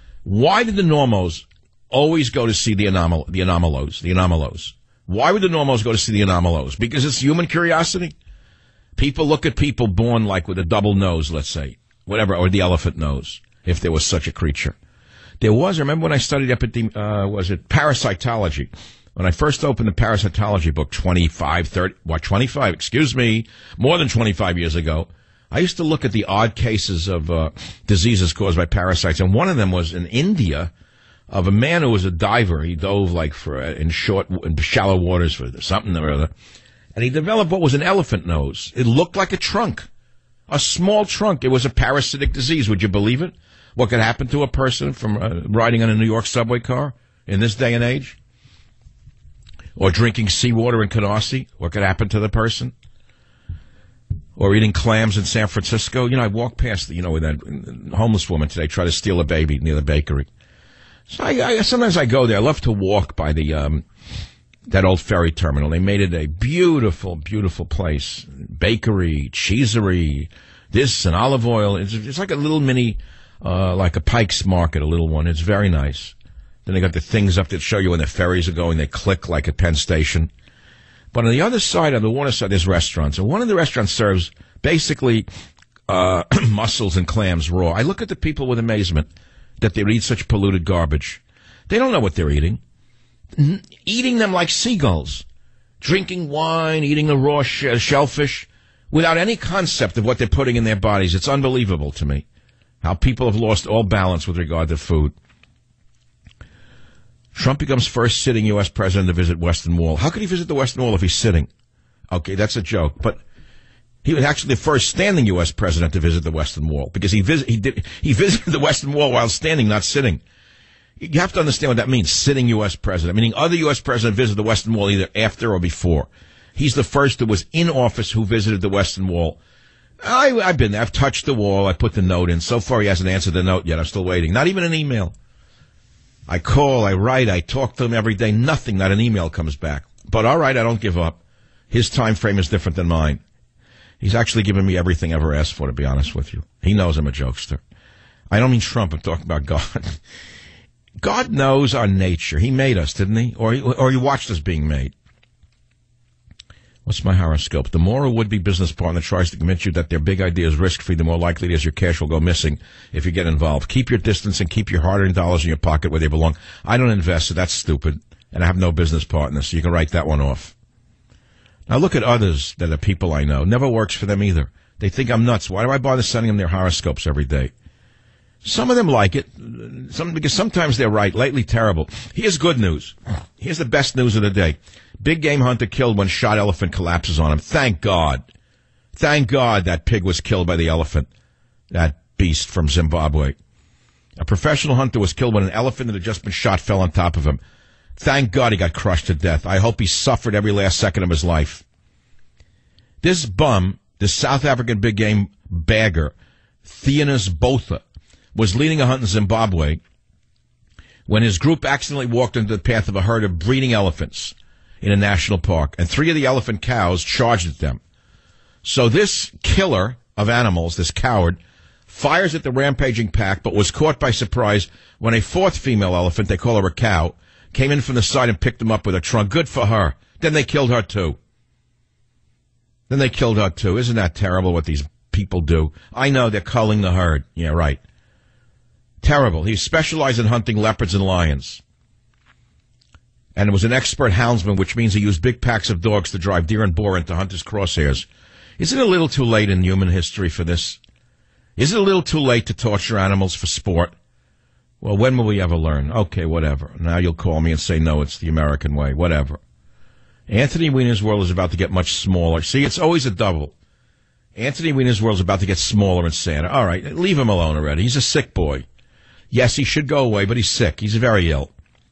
why did the normos always go to see the, anomal- the anomalos? The anomalos. Why would the normos go to see the anomalos? Because it's human curiosity. People look at people born like with a double nose, let's say, whatever, or the elephant nose, if there was such a creature. There was, I remember when I studied epidemi- uh, was it parasitology? When I first opened the parasitology book twenty-five, thirty, what, twenty-five, excuse me, more than twenty-five years ago, I used to look at the odd cases of uh, diseases caused by parasites, and one of them was in India of a man who was a diver. He dove like for uh, in short, in shallow waters for something or other, and he developed what was an elephant nose. It looked like a trunk, a small trunk. It was a parasitic disease. Would you believe it? What could happen to a person from uh, riding on a New York subway car in this day and age? Or drinking seawater in Canarsie? What could happen to the person? Or eating clams in San Francisco? You know, I walked past, you know, with that homeless woman today, try to steal a baby near the bakery. So I, I sometimes I go there. I love to walk by the um, that old ferry terminal. They made it a beautiful, beautiful place. Bakery, cheesery, this and olive oil. It's, it's like a little mini, uh, like a Pike's Market, a little one. It's very nice. Then they got the things up that show you when the ferries are going. They click like at Penn Station. But on the other side, on the water side, there's restaurants. And one of the restaurants serves basically uh, mussels and clams raw. I look at the people with amazement that they eat such polluted garbage. They don't know what they're eating. Eating them like seagulls. Drinking wine, eating the raw sh- shellfish, without any concept of what they're putting in their bodies. It's unbelievable to me how people have lost all balance with regard to food. Trump becomes first sitting U S president to visit Western Wall. How could he visit the Western Wall if he's sitting? Okay, that's a joke. But he was actually the first standing U S president to visit the Western Wall because he visit, he did he visited the Western Wall while standing, not sitting. You have to understand what that means, sitting U S president, meaning other U S presidents visited the Western Wall either after or before. He's the first who was in office who visited the Western Wall. I, I've been there. I've touched the wall. I put the note in. So far, he hasn't answered the note yet. I'm still waiting. Not even an email. I call, I write, I talk to him every day. Nothing, not an email comes back. But all right, I don't give up. His time frame is different than mine. He's actually given me everything I ever asked for, to be honest with you. He knows I'm a jokester. I don't mean Trump. I'm talking about God. God knows our nature. He made us, didn't he? Or, or he watched us being made. What's my horoscope? The more a would-be business partner tries to convince you that their big idea is risk-free, the more likely it is your cash will go missing if you get involved. Keep your distance and keep your hard-earned dollars in your pocket where they belong. I don't invest, so that's stupid. And I have no business partner, so you can write that one off. Now look at others that are people I know. Never works for them either. They think I'm nuts. Why do I bother sending them their horoscopes every day? Some of them like it, some, because sometimes they're right. Lately, terrible. Here's good news. Here's the best news of the day. Big game hunter killed when shot elephant collapses on him. Thank God. Thank God that pig was killed by the elephant, that beast from Zimbabwe. A professional hunter was killed when an elephant that had just been shot fell on top of him. Thank God he got crushed to death. I hope he suffered every last second of his life. This bum, this South African big game bagger, Theonis Botha, was leading a hunt in Zimbabwe when his group accidentally walked into the path of a herd of breeding elephants in a national park, and three of the elephant cows charged at them. So this killer of animals, this coward, fires at the rampaging pack, but was caught by surprise when a fourth female elephant, they call her a cow, came in from the side and picked him up with a trunk. Good for her. Then they killed her too. Then they killed her too. Isn't that terrible what these people do? I know, they're culling the herd. Yeah, right. Terrible. He specialized in hunting leopards and lions. And was an expert houndsman, which means he used big packs of dogs to drive deer and boar into hunters' crosshairs. Isn't it a little too late in human history for this? Is it a little too late to torture animals for sport? Well, when will we ever learn? Okay, whatever. Now you'll call me and say, no, it's the American way. Whatever. Anthony Weiner's world is about to get much smaller. See, it's always a double. Anthony Weiner's world is about to get smaller and sadder. All right, leave him alone already. He's a sick boy. Yes, he should go away, but he's sick. He's very ill.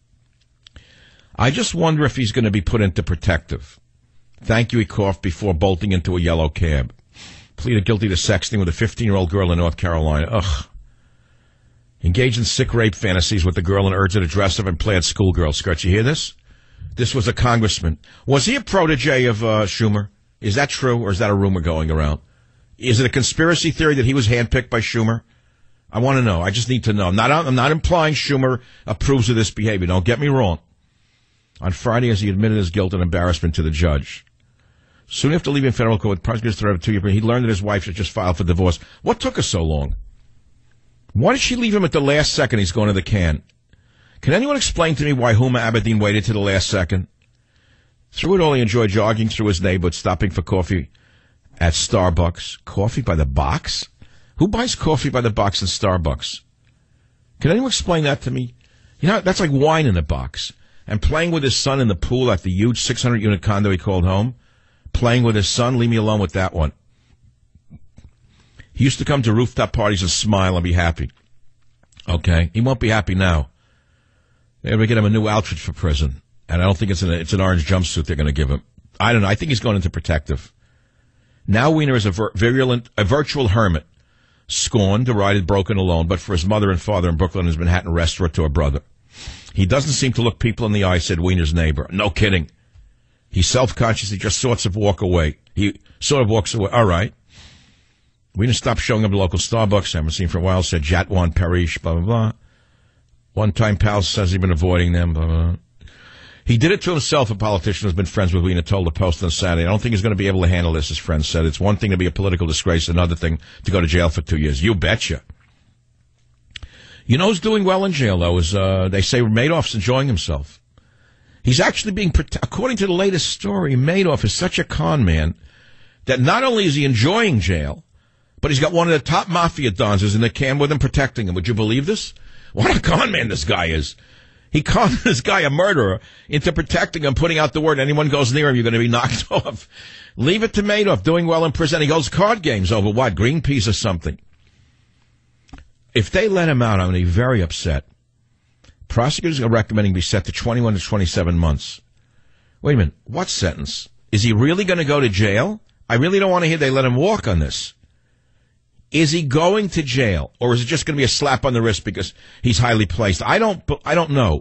I just wonder if he's going to be put into protective. Thank you, he coughed before bolting into a yellow cab. Pleaded guilty to sexting with a fifteen-year-old girl in North Carolina. Ugh. Engaged in sick rape fantasies with the girl and urged her to dress up in plaid schoolgirl skirts. You hear this? This was a congressman. Was he a protege of uh, Schumer? Is that true, or is that a rumor going around? Is it a conspiracy theory that he was handpicked by Schumer? I want to know. I just need to know. I'm not, I'm not implying Schumer approves of this behavior. Don't get me wrong. On Friday, as he admitted his guilt and embarrassment to the judge. Soon after leaving federal court, prosecutors threatened two years, he learned that his wife had just filed for divorce. What took her so long? Why did she leave him at the last second he's going to the can? Can anyone explain to me why Huma Abedin waited to the last second? Through it all, he enjoyed jogging through his neighborhood, stopping for coffee at Starbucks. Coffee by the box? Who buys coffee by the box in Starbucks? Can anyone explain that to me? You know, that's like wine in a box. And playing with his son in the pool at the huge six hundred unit condo he called home. Playing with his son, leave me alone with that one. He used to come to rooftop parties and smile and be happy. Okay, he won't be happy now. They're going to get him a new outfit for prison. And I don't think it's an, it's an orange jumpsuit they're going to give him. I don't know. I think he's going into protective. Now Weiner is a vir- virulent, a virtual hermit. Scorned, derided, broken, alone, but for his mother and father in Brooklyn, his Manhattan restaurateur brother. He doesn't seem to look people in the eye, said Weiner's neighbor. No kidding. He's self-conscious. He just sorts of walk away. He sort of walks away. All right. Weiner stopped showing up at local Starbucks. I haven't seen for a while. Said Jatwan Parish, blah, blah, blah. One-time pal says he's been avoiding them, blah, blah. He did it to himself, a politician who's been friends with Weiner told the Post on Saturday. I don't think he's going to be able to handle this, his friend said. It's one thing to be a political disgrace, another thing to go to jail for two years. You betcha. You know who's doing well in jail, though, is uh, they say Madoff's enjoying himself. He's actually being, according to the latest story, Madoff is such a con man that not only is he enjoying jail, but he's got one of the top mafia dons in the camp with him protecting him. Would you believe this? What a con man this guy is. He conned this guy, a murderer, into protecting him, putting out the word, anyone goes near him, you're going to be knocked off. Leave it to Madoff, doing well in prison. He goes card games over what? Greenpeace or something. If they let him out, I'm going to be very upset. Prosecutors are recommending he be set to twenty-one to twenty-seven months. Wait a minute. What sentence? Is he really going to go to jail? I really don't want to hear they let him walk on this. Is he going to jail, or is it just going to be a slap on the wrist because he's highly placed? I don't. I don't know.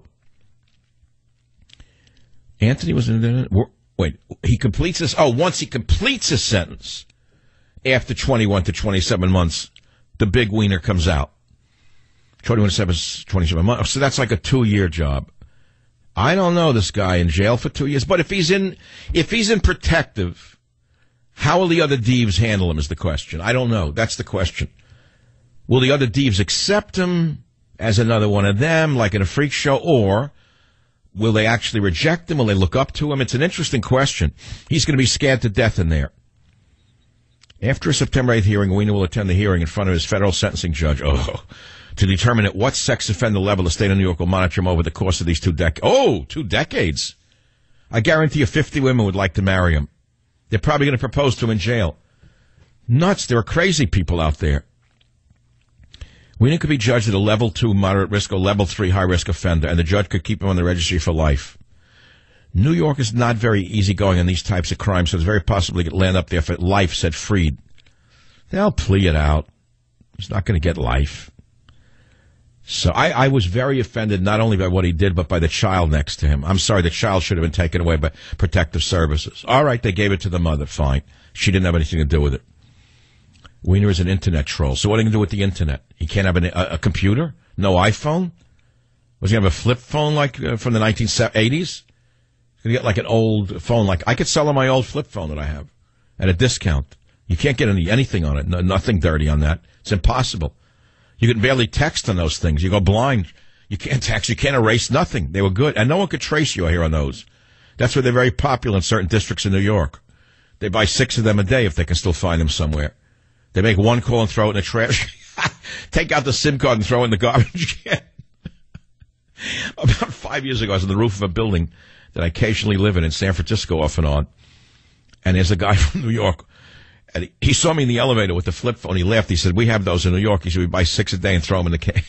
Anthony was in there. Wait. He completes this. Oh, once he completes his sentence, after twenty-one to twenty-seven months, the big wiener comes out. twenty-one to twenty-seven months. So that's like a two-year job. I don't know this guy in jail for two years. But if he's in, if he's in protective, how will the other Deeves handle him is the question. I don't know. That's the question. Will the other Deeves accept him as another one of them, like in a freak show, or will they actually reject him? Will they look up to him? It's an interesting question. He's going to be scared to death in there. After a September eighth hearing, Wiener will attend the hearing in front of his federal sentencing judge. Oh. To determine at what sex offender level the state of New York will monitor him over the course of these two decades. Oh, two decades. I guarantee you fifty women would like to marry him. They're probably going to propose to him in jail. Nuts. There are crazy people out there. Wiener could be judged at a level two moderate risk or level three high risk offender, and the judge could keep him on the registry for life. New York is not very easygoing on these types of crimes, so it's very possible he could land up there for life, said Freed. They'll plea it out. He's not going to get life. So I, I was very offended not only by what he did, but by the child next to him. I'm sorry, the child should have been taken away by protective services. All right, they gave it to the mother, fine. She didn't have anything to do with it. Wiener is an internet troll. So what are you going to do with the internet? He can't have an, a, a computer? No iPhone? Was he going to have a flip phone like uh, from the nineteen eighties? He's going to get like an old phone. Like I could sell him my old flip phone that I have at a discount. You can't get any anything on it. No, nothing dirty on that. It's impossible. You can barely text on those things. You go blind. You can't text. You can't erase nothing. They were good. And no one could trace you here on those. That's why they're very popular in certain districts in New York. They buy six of them a day if they can still find them somewhere. They make one call and throw it in the trash. Take out the SIM card and throw it in the garbage can. About five years ago, I was on the roof of a building that I occasionally live in in San Francisco off and on. And there's a guy from New York. And he, he saw me in the elevator with the flip phone. He laughed. He said, we have those in New York. He said, we buy six a day and throw them in the can.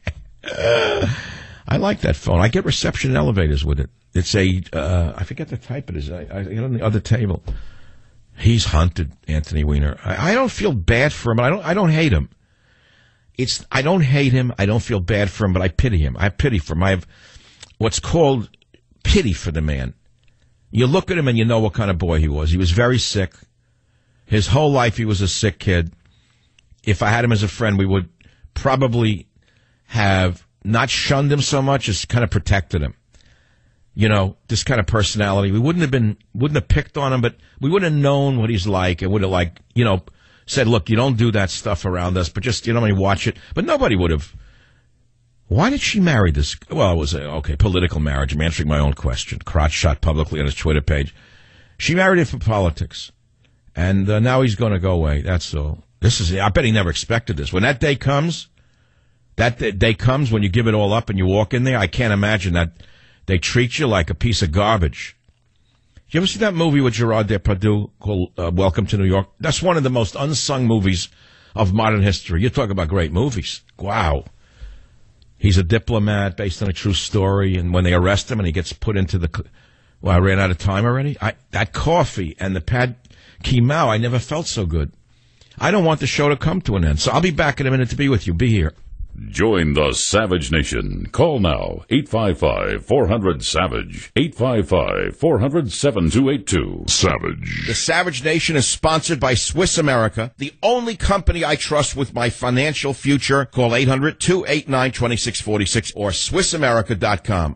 I like that phone. I get reception in elevators with it. It's a, uh, I forget the type it is. I, I get on the other table. He's hunted, Anthony Weiner. I, I don't feel bad for him, but I don't, I don't hate him. It's, I don't hate him. I don't feel bad for him, but I pity him. I have pity for him. I have what's called pity for the man. You look at him and you know what kind of boy he was. He was very sick. His whole life he was a sick kid. If I had him as a friend, we would probably have not shunned him so much as kind of protected him. You know, this kind of personality. We wouldn't have been, wouldn't have picked on him, but we would have known what he's like and would have, like, you know, said, look, you don't do that stuff around us, but just, you know, I mean, watch it. But nobody would have. Why did she marry this? Well, it was a, okay, political marriage. I'm answering my own question. Crotch shot publicly on his Twitter page. She married him for politics. And uh, now he's going to go away. That's all. This is, I bet he never expected this. When that day comes, that day comes when you give it all up and you walk in there, I can't imagine that they treat you like a piece of garbage. Did you ever see that movie with Gerard Depardieu called uh, Welcome to New York? That's one of the most unsung movies of modern history. You talk about great movies. Wow. He's a diplomat based on a true story, and when they arrest him and he gets put into the... Well, I ran out of time already? I, that coffee and the pad... Kimau, I never felt so good. I don't want the show to come to an end, so I'll be back in a minute to be with you. Be here. Join the Savage Nation. Call now, eight five five, four hundred, SAVAGE, eight five five, four hundred, seven two eight two. Savage. The Savage Nation is sponsored by Swiss America, the only company I trust with my financial future. Call eight hundred, two eight nine, two six four six or Swiss America dot com.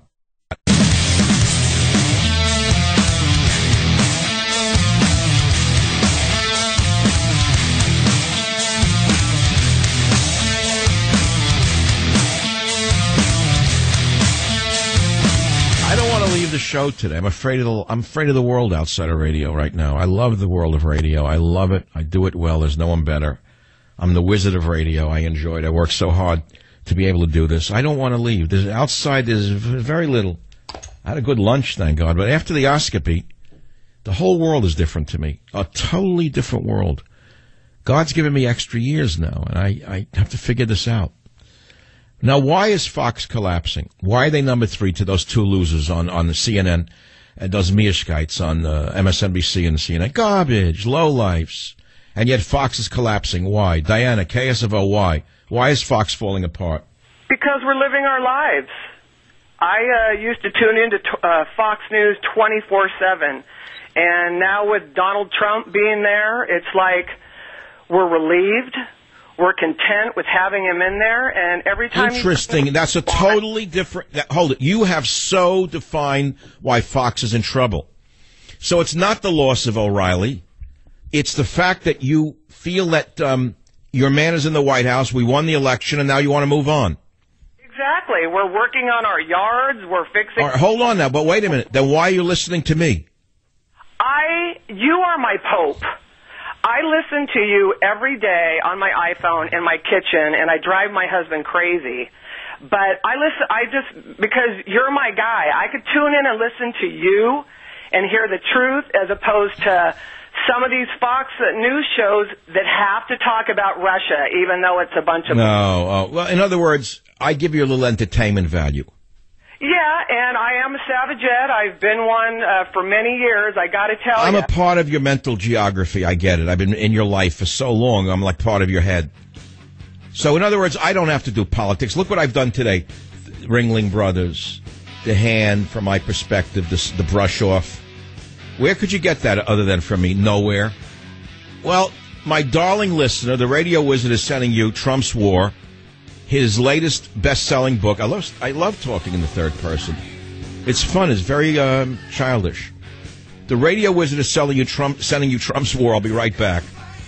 show today. I'm afraid of the, I'm afraid of the world outside of radio right now. I love the world of radio. I love it. I do it well. There's no one better. I'm the wizard of radio. I enjoy it. I work so hard to be able to do this. I don't want to leave. There's, outside, there's very little. I had a good lunch, thank God. But after the Oscopy, the whole world is different to me. A totally different world. God's given me extra years now, and I, I have to figure this out. Now, why is Fox collapsing? Why are they number three to those two losers on, on the C N N and those Mishkites on uh, M S N B C and C N N? Garbage, lowlifes. And yet Fox is collapsing. Why? Diana, K S F O, why? Why is Fox falling apart? Because we're living our lives. I uh, used to tune into t- uh, Fox News twenty-four seven, and now with Donald Trump being there, it's like we're relieved. We're content with having him in there, and every time... Interesting. You- That's a totally different... That, hold it. You have so defined why Fox is in trouble. So it's not the loss of O'Reilly. It's the fact that you feel that um, your man is in the White House, we won the election, and now you want to move on. Exactly. We're working on our yards. We're fixing... All right, hold on now, but wait a minute. Then why are you listening to me? I... You are my Pope. I listen to you every day on my iPhone in my kitchen, and I drive my husband crazy. But I listen, I just, because you're my guy, I could tune in and listen to you and hear the truth as opposed to some of these Fox News shows that have to talk about Russia, even though it's a bunch of... No, uh, well, in other words, I give you a little entertainment value. Yeah, and I am a Savage Ed. I've been one uh, for many years. I got to tell you. I'm a part of your mental geography. I get it. I've been in your life for so long. I'm like part of your head. So, in other words, I don't have to do politics. Look what I've done today. Ringling Brothers, the hand, from my perspective, the, the brush off. Where could you get that other than from me? Nowhere. Well, my darling listener, the Radio Wizard is sending you Trump's War, his latest best-selling book. I love, I love talking in the third person. It's fun. It's very um, childish. The Radio Wizard is selling you Trump, sending you Trump's War. I'll be right back.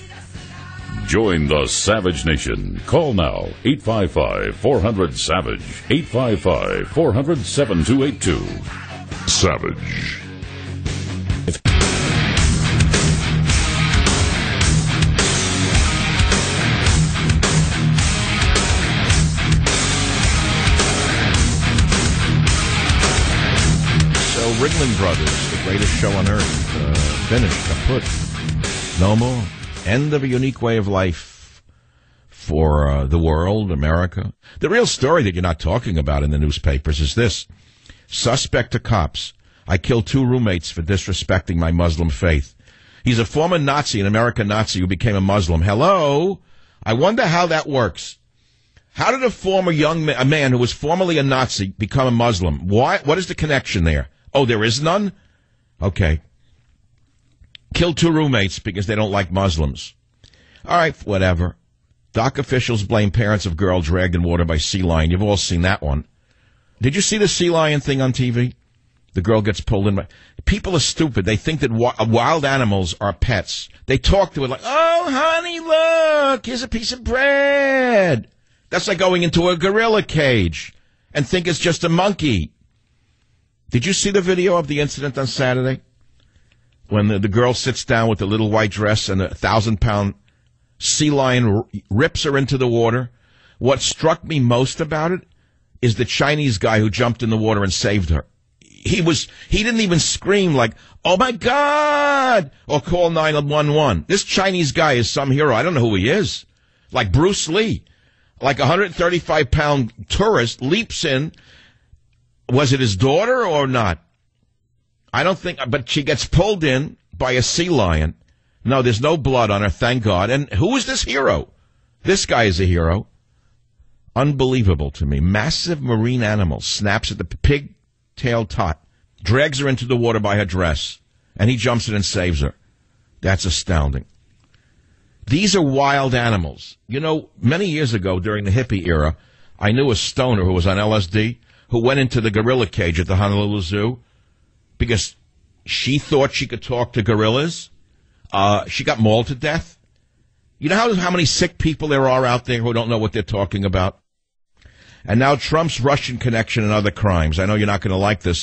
Join the Savage Nation. Call now, eight five five, four hundred, SAVAGE, eight five five, four hundred, seven two eight two. Savage. Ringling Brothers, the greatest show on earth, uh, finished, kaput, no more. End of a unique way of life for uh, the world, America. The real story that you're not talking about in the newspapers is this. Suspect to cops. I killed two roommates for disrespecting my Muslim faith. He's a former Nazi, an American Nazi who became a Muslim. Hello? I wonder how that works. How did a former young man, a man who was formerly a Nazi become a Muslim? Why? What is the connection there? Oh, there is none? Okay. Killed two roommates because they don't like Muslims. All right, whatever. Dock officials blame parents of girl dragged in water by sea lion. You've all seen that one. Did you see the sea lion thing on T V? The girl gets pulled in by... People are stupid. They think that wild animals are pets. They talk to it like, oh, honey, look, here's a piece of bread. That's like going into a gorilla cage and think it's just a monkey. Did you see the video of the incident on Saturday? When the, the girl sits down with the little white dress and a thousand-pound sea lion r- rips her into the water. What struck me most about it is the Chinese guy who jumped in the water and saved her. He was he didn't even scream like, oh, my God, or call nine one one. This Chinese guy is some hero. I don't know who he is. Like Bruce Lee. Like a one hundred thirty-five pound tourist leaps in. Was it his daughter or not? I don't think, but she gets pulled in by a sea lion. No, there's no blood on her, thank God. And who is this hero? This guy is a hero. Unbelievable to me. Massive marine animal snaps at the pig-tailed tot, drags her into the water by her dress, and he jumps in and saves her. That's astounding. These are wild animals. You know, many years ago during the hippie era, I knew a stoner who was on L S D who went into the gorilla cage at the Honolulu Zoo because she thought she could talk to gorillas. Uh, she got mauled to death. You know how, how many sick people there are out there who don't know what they're talking about? And now Trump's Russian connection and other crimes. I know you're not going to like this,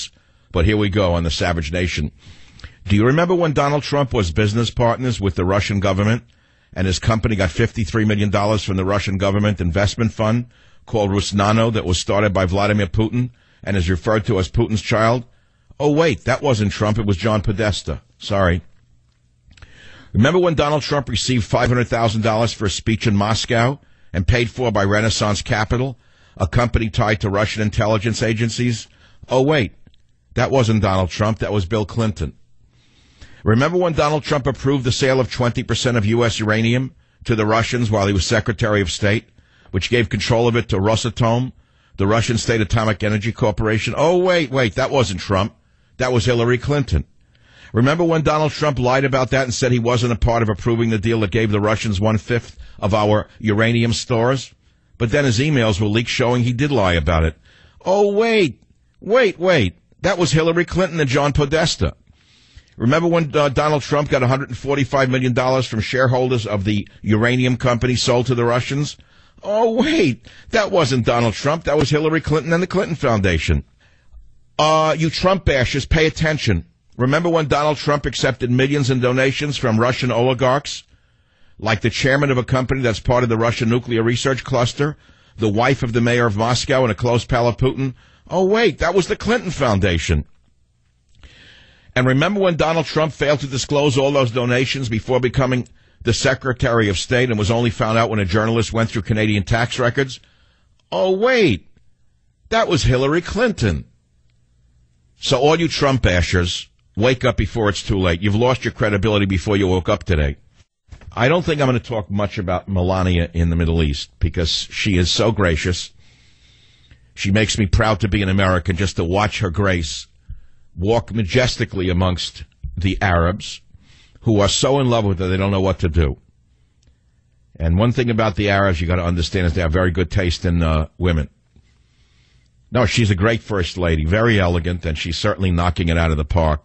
But here we go on the Savage Nation. Do you remember when Donald Trump was business partners with the Russian government and his company got fifty-three million dollars from the Russian government investment fund called Rusnano that was started by Vladimir Putin and is referred to as Putin's child? Oh, wait, that wasn't Trump. It was John Podesta. Sorry. Remember when Donald Trump received five hundred thousand dollars for a speech in Moscow and paid for by Renaissance Capital, a company tied to Russian intelligence agencies? Oh, wait, that wasn't Donald Trump. That was Bill Clinton. Remember when Donald Trump approved the sale of twenty percent of U S uranium to the Russians while he was Secretary of State, which gave control of it to Rosatom, the Russian State Atomic Energy Corporation? Oh, wait, wait, that wasn't Trump. That was Hillary Clinton. Remember when Donald Trump lied about that and said he wasn't a part of approving the deal that gave the Russians one-fifth of our uranium stores? But then his emails were leaked showing he did lie about it. Oh, wait, wait, wait. That was Hillary Clinton and John Podesta. Remember when uh, Donald Trump got one hundred forty-five million dollars from shareholders of the uranium company sold to the Russians? Oh, wait, that wasn't Donald Trump. That was Hillary Clinton and the Clinton Foundation. Uh, you Trump bashers, pay attention. Remember when Donald Trump accepted millions in donations from Russian oligarchs? Like the chairman of a company that's part of the Russian nuclear research cluster, the wife of the mayor of Moscow and a close pal of Putin? Oh, wait, that was the Clinton Foundation. And remember when Donald Trump failed to disclose all those donations before becoming the Secretary of State and was only found out when a journalist went through Canadian tax records? Oh, wait, that was Hillary Clinton. So all you Trump bashers, wake up before it's too late. You've lost your credibility before you woke up today. I don't think I'm going to talk much about Melania in the Middle East because she is so gracious. She makes me proud to be an American just to watch her grace walk majestically amongst the Arabs who are so in love with her they don't know what to do. And one thing about the Arabs you got to understand is they have very good taste in uh, women. No, she's a great first lady, very elegant, and she's certainly knocking it out of the park.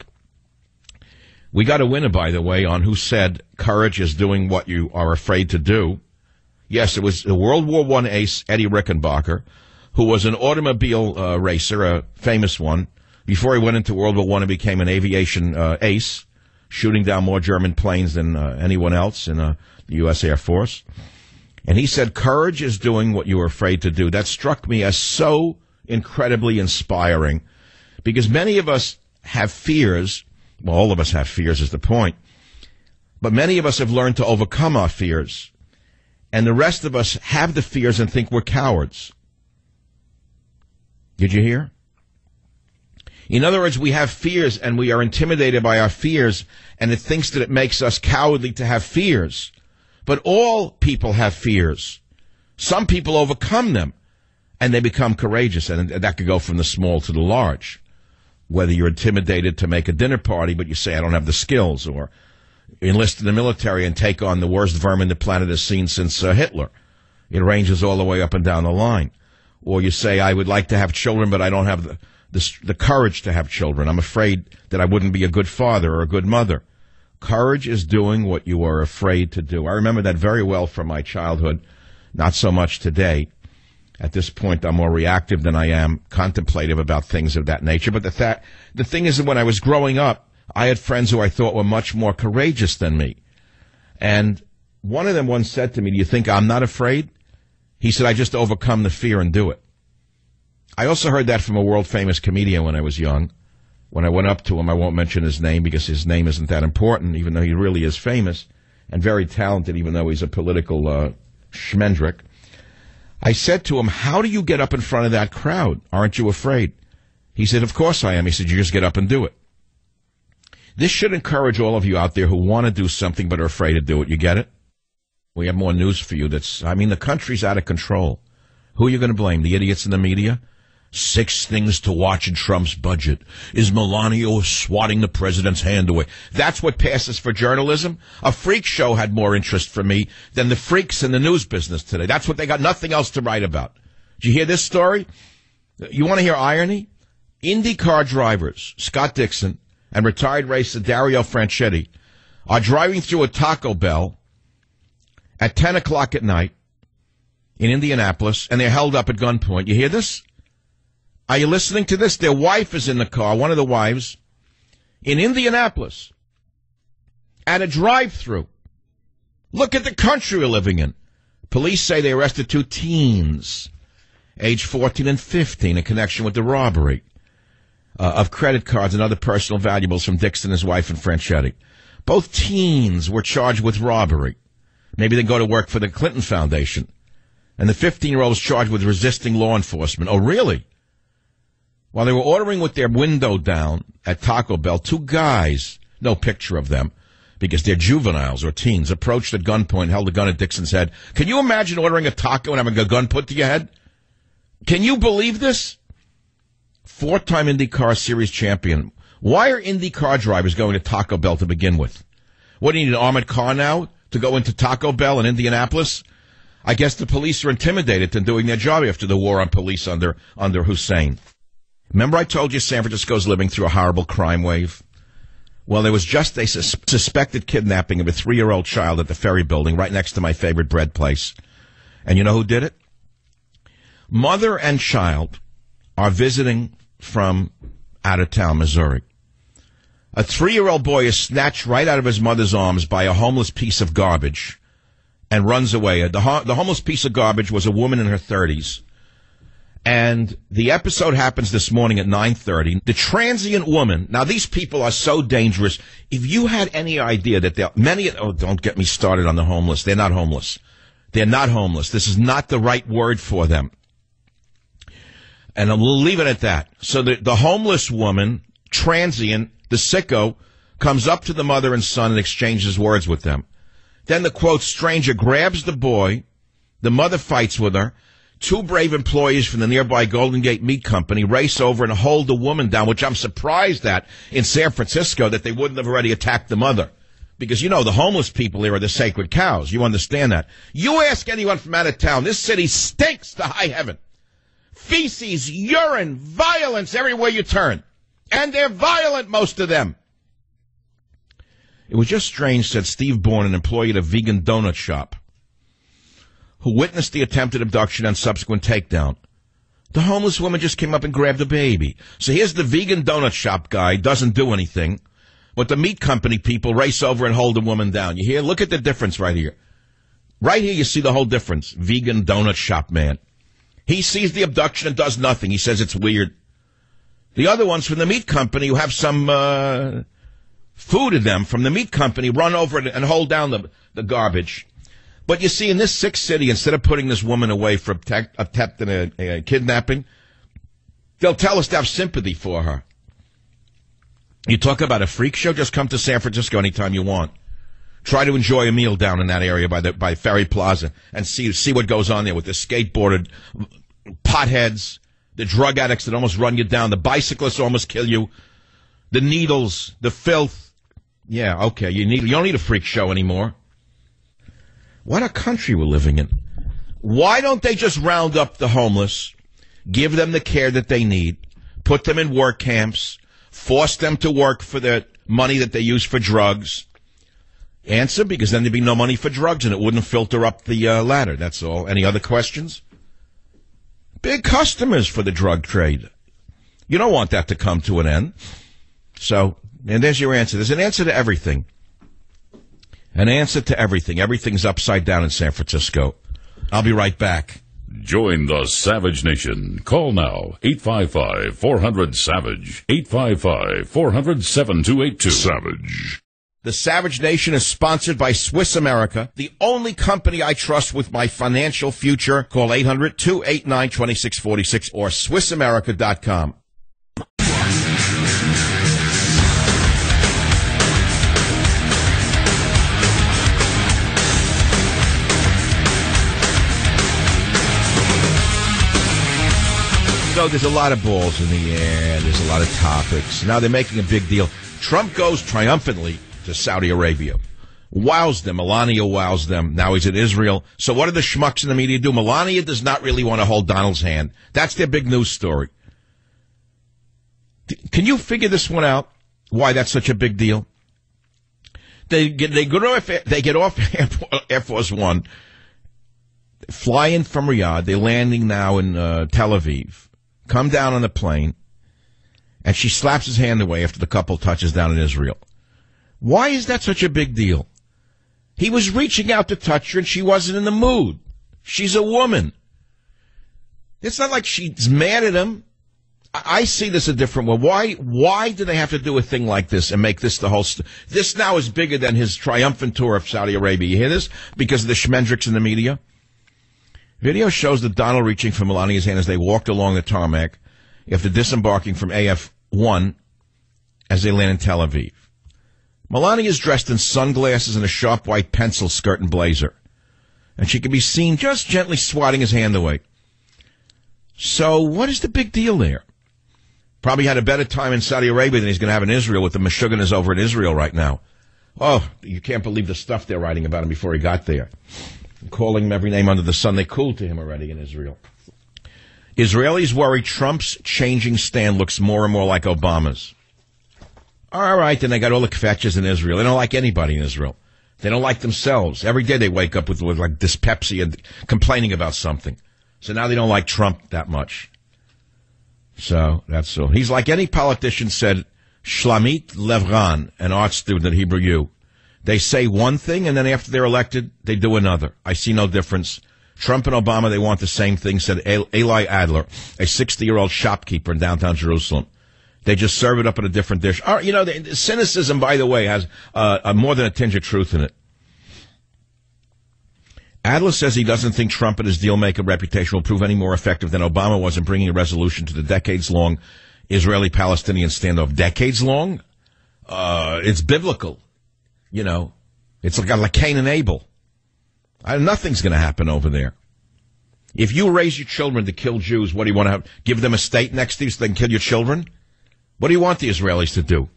We got a winner, by the way, on who said courage is doing what you are afraid to do. Yes, it was the World War One ace, Eddie Rickenbacker, who was an automobile uh, racer, a famous one, before he went into World War One and became an aviation uh, ace, shooting down more German planes than uh, anyone else in uh, the U S Air Force. And he said, courage is doing what you are afraid to do. That struck me as so incredibly inspiring, because many of us have fears. Well, all of us have fears is the point. But many of us have learned to overcome our fears. And the rest of us have the fears and think we're cowards. Did you hear? In other words, we have fears and we are intimidated by our fears, and it thinks that it makes us cowardly to have fears. But all people have fears. Some people overcome them, and they become courageous, and that could go from the small to the large. Whether you're intimidated to make a dinner party, but you say, I don't have the skills, or enlist in the military and take on the worst vermin the planet has seen since uh, Hitler. It ranges all the way up and down the line. Or you say, I would like to have children, but I don't have the, the, the courage to have children. I'm afraid that I wouldn't be a good father or a good mother. Courage is doing what you are afraid to do. I remember that very well from my childhood, not so much today. At this point, I'm more reactive than I am contemplative about things of that nature. But the, th- the thing is that when I was growing up, I had friends who I thought were much more courageous than me. And one of them once said to me, do you think I'm not afraid? He said, I just overcome the fear and do it. I also heard that from a world-famous comedian when I was young. When I went up to him, I won't mention his name because his name isn't that important, even though he really is famous and very talented, even though he's a political uh, schmendrick. I said to him, how do you get up in front of that crowd? Aren't you afraid? He said, of course I am. He said, you just get up and do it. This should encourage all of you out there who want to do something but are afraid to do it. You get it? We have more news for you. That's, I mean, the country's out of control. Who are you going to blame? The idiots in the media? Six things to watch in Trump's budget. Is Melania swatting the president's hand away? That's what passes for journalism? A freak show had more interest for me than the freaks in the news business today. That's what they got nothing else to write about. Did you hear this story? You want to hear irony? IndyCar drivers, Scott Dixon and retired racer Dario Franchitti, are driving through a Taco Bell at ten o'clock at night in Indianapolis, and they're held up at gunpoint. You hear this? Are you listening to this? Their wife is in the car, one of the wives, in Indianapolis, at a drive-thru. Look at the country we're living in. Police say they arrested two teens, age fourteen and fifteen, in connection with the robbery uh, of credit cards and other personal valuables from Dixon, his wife, and Franchetti. Both teens were charged with robbery. Maybe they go to work for the Clinton Foundation. And the fifteen-year-old was charged with resisting law enforcement. Oh, really? While they were ordering with their window down at Taco Bell, two guys, no picture of them, because they're juveniles or teens, approached at gunpoint, held a gun at Dixon's head. Can you imagine ordering a taco and having a gun put to your head? Can you believe this? Four-time IndyCar Series champion. Why are IndyCar drivers going to Taco Bell to begin with? What, do you need an armored car now to go into Taco Bell in Indianapolis? I guess the police are intimidated to doing their job after the war on police under under Hussein. Remember I told you San Francisco's living through a horrible crime wave? Well, there was just a sus- suspected kidnapping of a three-year-old child at the Ferry Building right next to my favorite bread place. And you know who did it? Mother and child are visiting from out of town, Missouri. A three-year-old boy is snatched right out of his mother's arms by a homeless piece of garbage and runs away. The, ho- the homeless piece of garbage was a woman in her thirties. And the episode happens this morning at nine thirty. The transient woman, now these people are so dangerous. If you had any idea that they're, many, oh, don't get me started on the homeless. They're not homeless. They're not homeless. This is not the right word for them. And we'll leave it at that. So the, the homeless woman, transient, the sicko, comes up to the mother and son and exchanges words with them. Then the, quote, stranger grabs the boy. The mother fights with her. Two brave employees from the nearby Golden Gate Meat Company race over and hold the woman down, which I'm surprised at in San Francisco that they wouldn't have already attacked the mother. Because, you know, the homeless people here are the sacred cows. You understand that. You ask anyone from out of town, this city stinks to high heaven. Feces, urine, violence everywhere you turn. And they're violent, most of them. It was just strange, said Steve Bourne, an employee at a vegan donut shop, who witnessed the attempted abduction and subsequent takedown. The homeless woman just came up and grabbed the baby. So here's the vegan donut shop guy, doesn't do anything, but the meat company people race over and hold the woman down. You hear? Look at the difference right here. Right here you see the whole difference. Vegan donut shop man. He sees the abduction and does nothing. He says it's weird. The other ones from the meat company who have some uh, food in them from the meat company run over and hold down the, the garbage. But you see, in this sick city, instead of putting this woman away for attempting a, a kidnapping, they'll tell us to have sympathy for her. You talk about a freak show? Just come to San Francisco anytime you want. Try to enjoy a meal down in that area by the by Ferry Plaza and see see what goes on there with the skateboarded potheads, the drug addicts that almost run you down, the bicyclists almost kill you, the needles, the filth. Yeah, okay, you need you don't need a freak show anymore. What a country we're living in. Why don't they just round up the homeless, give them the care that they need, put them in work camps, force them to work for the money that they use for drugs? Answer, because then there'd be no money for drugs and it wouldn't filter up the uh, ladder. That's all. Any other questions? Big customers for the drug trade. You don't want that to come to an end. So, and there's your answer. There's an answer to everything. An answer to everything. Everything's upside down in San Francisco. I'll be right back. Join the Savage Nation. Call now. eight five five, four hundred, SAVAGE. eight five five, four hundred, seven two eight two. Savage. The Savage Nation is sponsored by Swiss America, the only company I trust with my financial future. Call eight hundred, two eight nine, two six four six or Swiss America dot com. So there's a lot of balls in the air. There's a lot of topics. Now they're making a big deal. Trump goes triumphantly to Saudi Arabia. Wows them. Melania wows them. Now he's in Israel. So what do the schmucks in the media do? Melania does not really want to hold Donald's hand. That's their big news story. Can you figure this one out? Why that's such a big deal? They get, they go off, they get off Air Force One, fly in from Riyadh. They're landing now in uh, Tel Aviv. come down on the plane, and she slaps his hand away after the couple touches down in Israel. Why is that such a big deal? He was reaching out to touch her, and she wasn't in the mood. She's a woman. It's not like she's mad at him. I see this a different way. Why, why do they have to do a thing like this and make this the whole... St- this now is bigger than his triumphant tour of Saudi Arabia. You hear this? Because of the schmendricks in the media. Video shows that Donald reaching for Melania's hand as they walked along the tarmac after disembarking from A F one as they land in Tel Aviv. Melania is dressed in sunglasses and a sharp white pencil skirt and blazer. And she can be seen just gently swatting his hand away. So what is the big deal there? Probably had a better time in Saudi Arabia than he's going to have in Israel with the Meshuggahs over in Israel right now. Oh, you can't believe the stuff they're writing about him before he got there. Calling him every name under the sun. They cooled to him already in Israel. Israelis worry Trump's changing stand looks more and more like Obama's. All right, then they got all the kvetches in Israel. They don't like anybody in Israel. They don't like themselves. Every day they wake up with, with like dyspepsia and complaining about something. So now they don't like Trump that much. So that's so. He's like any politician said, Shlamit Levran, an art student at Hebrew U. They say one thing, and then after they're elected, they do another. I see no difference. Trump and Obama, they want the same thing, said Eli Adler, a sixty-year-old shopkeeper in downtown Jerusalem. They just serve it up in a different dish. Uh, you know, the, the cynicism, by the way, has uh, uh, more than a tinge of truth in it. Adler says he doesn't think Trump and his deal-maker reputation will prove any more effective than Obama was in bringing a resolution to the decades-long Israeli-Palestinian standoff. Decades-long? Uh, it's biblical. You know, it's like, like Cain and Abel. I, nothing's going to happen over there. If you raise your children to kill Jews, what do you want to have? Give them a state next to you so they can kill your children? What do you want the Israelis to do?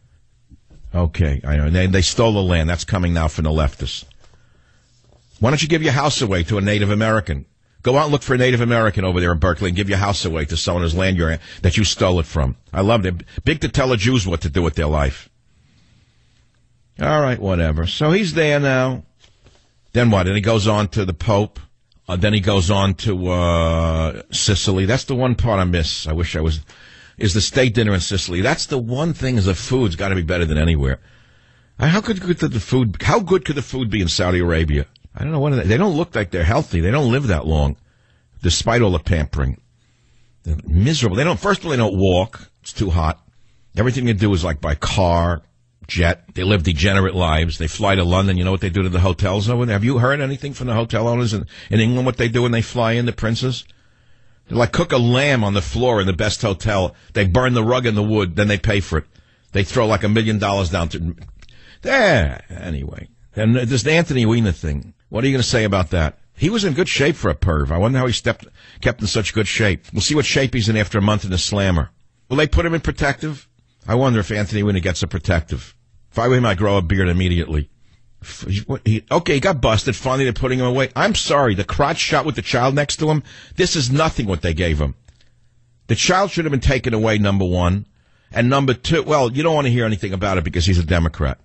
Okay, I know. They, they stole the land. That's coming now from the leftists. Why don't you give your house away to a Native American? Go out and look for a Native American over there in Berkeley and give your house away to someone whose land you're, that you stole it from. I love it. Big to tell the Jews what to do with their life. All right, whatever. So he's there now. Then what? And he goes on to the Pope. Uh, then he goes on to uh, Sicily. That's the one part I miss. I wish I was... Is the state dinner in Sicily. That's the one thing, is the food's got to be better than anywhere. How good could the food... How good could the food be in Saudi Arabia? I don't know what... They don't look like they're healthy. They don't live that long, despite all the pampering. They're miserable. They don't... First of all, they don't walk. It's too hot. Everything they do is like by car, jet. They live degenerate lives. They fly to London. You know what they do to the hotels over there? Have you heard anything from the hotel owners in, in England, what they do when they fly in, the princes? They like cook a lamb on the floor in the best hotel. They burn the rug in the wood, then they pay for it. They throw like a million dollars down to... There. Anyway. And this Anthony Weiner thing. What are you going to say about that? He was in good shape for a perv. I wonder how he stepped, kept in such good shape. We'll see what shape he's in after a month in the slammer. Will they put him in protective? I wonder if Anthony Weiner gets a protective. If I were him, I'd grow a beard immediately. He, okay, he got busted. Finally, they're putting him away. I'm sorry. The crotch shot with the child next to him, this is nothing what they gave him. The child should have been taken away, number one. And number two, well, you don't want to hear anything about it because he's a Democrat.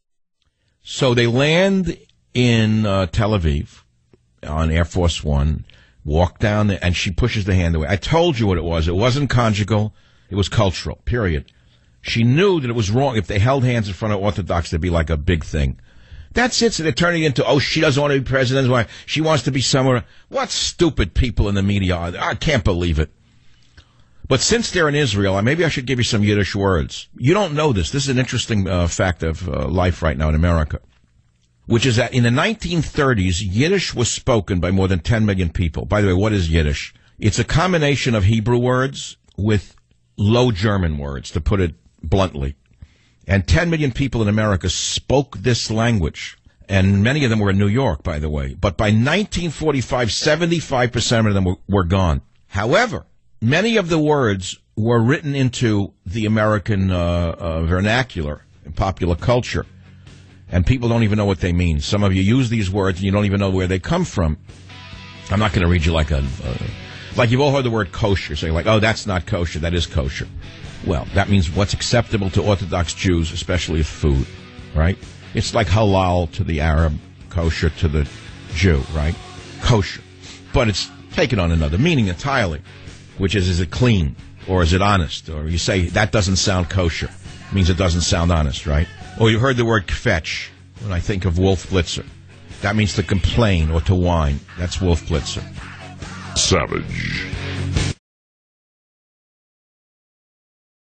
So they land in uh, Tel Aviv on Air Force One, walk down there, and she pushes the hand away. I told you what it was. It wasn't conjugal. It was cultural, period. She knew that it was wrong. If they held hands in front of Orthodox, there'd be like a big thing. That's it. So they're turning into, oh, she doesn't want to be president. Why? She wants to be somewhere. What stupid people in the media are there? I can't believe it. But since they're in Israel, maybe I should give you some Yiddish words. You don't know this. This is an interesting uh, fact of uh, life right now in America, which is that in the nineteen thirties, Yiddish was spoken by more than ten million people. By the way, what is Yiddish? It's a combination of Hebrew words with Low German words, to put it bluntly. And ten million people in America spoke this language. And many of them were in New York, by the way. But by nineteen forty-five, seventy-five percent of them were, were gone. However, many of the words were written into the American uh, uh, vernacular and popular culture. And people don't even know what they mean. Some of you use these words and you don't even know where they come from. I'm not going to read you like a... Uh, like you've all heard the word kosher. So you're like, oh, that's not kosher. That is kosher. Well, that means what's acceptable to Orthodox Jews, especially with food, right? It's like halal to the Arab, kosher to the Jew, right? Kosher. But it's taken on another meaning entirely. which is, is it clean or is it honest? Or you say, that doesn't sound kosher. It means it doesn't sound honest, right? Or you heard the word kvetch when I think of Wolf Blitzer. That means to complain or to whine. That's Wolf Blitzer. Savage.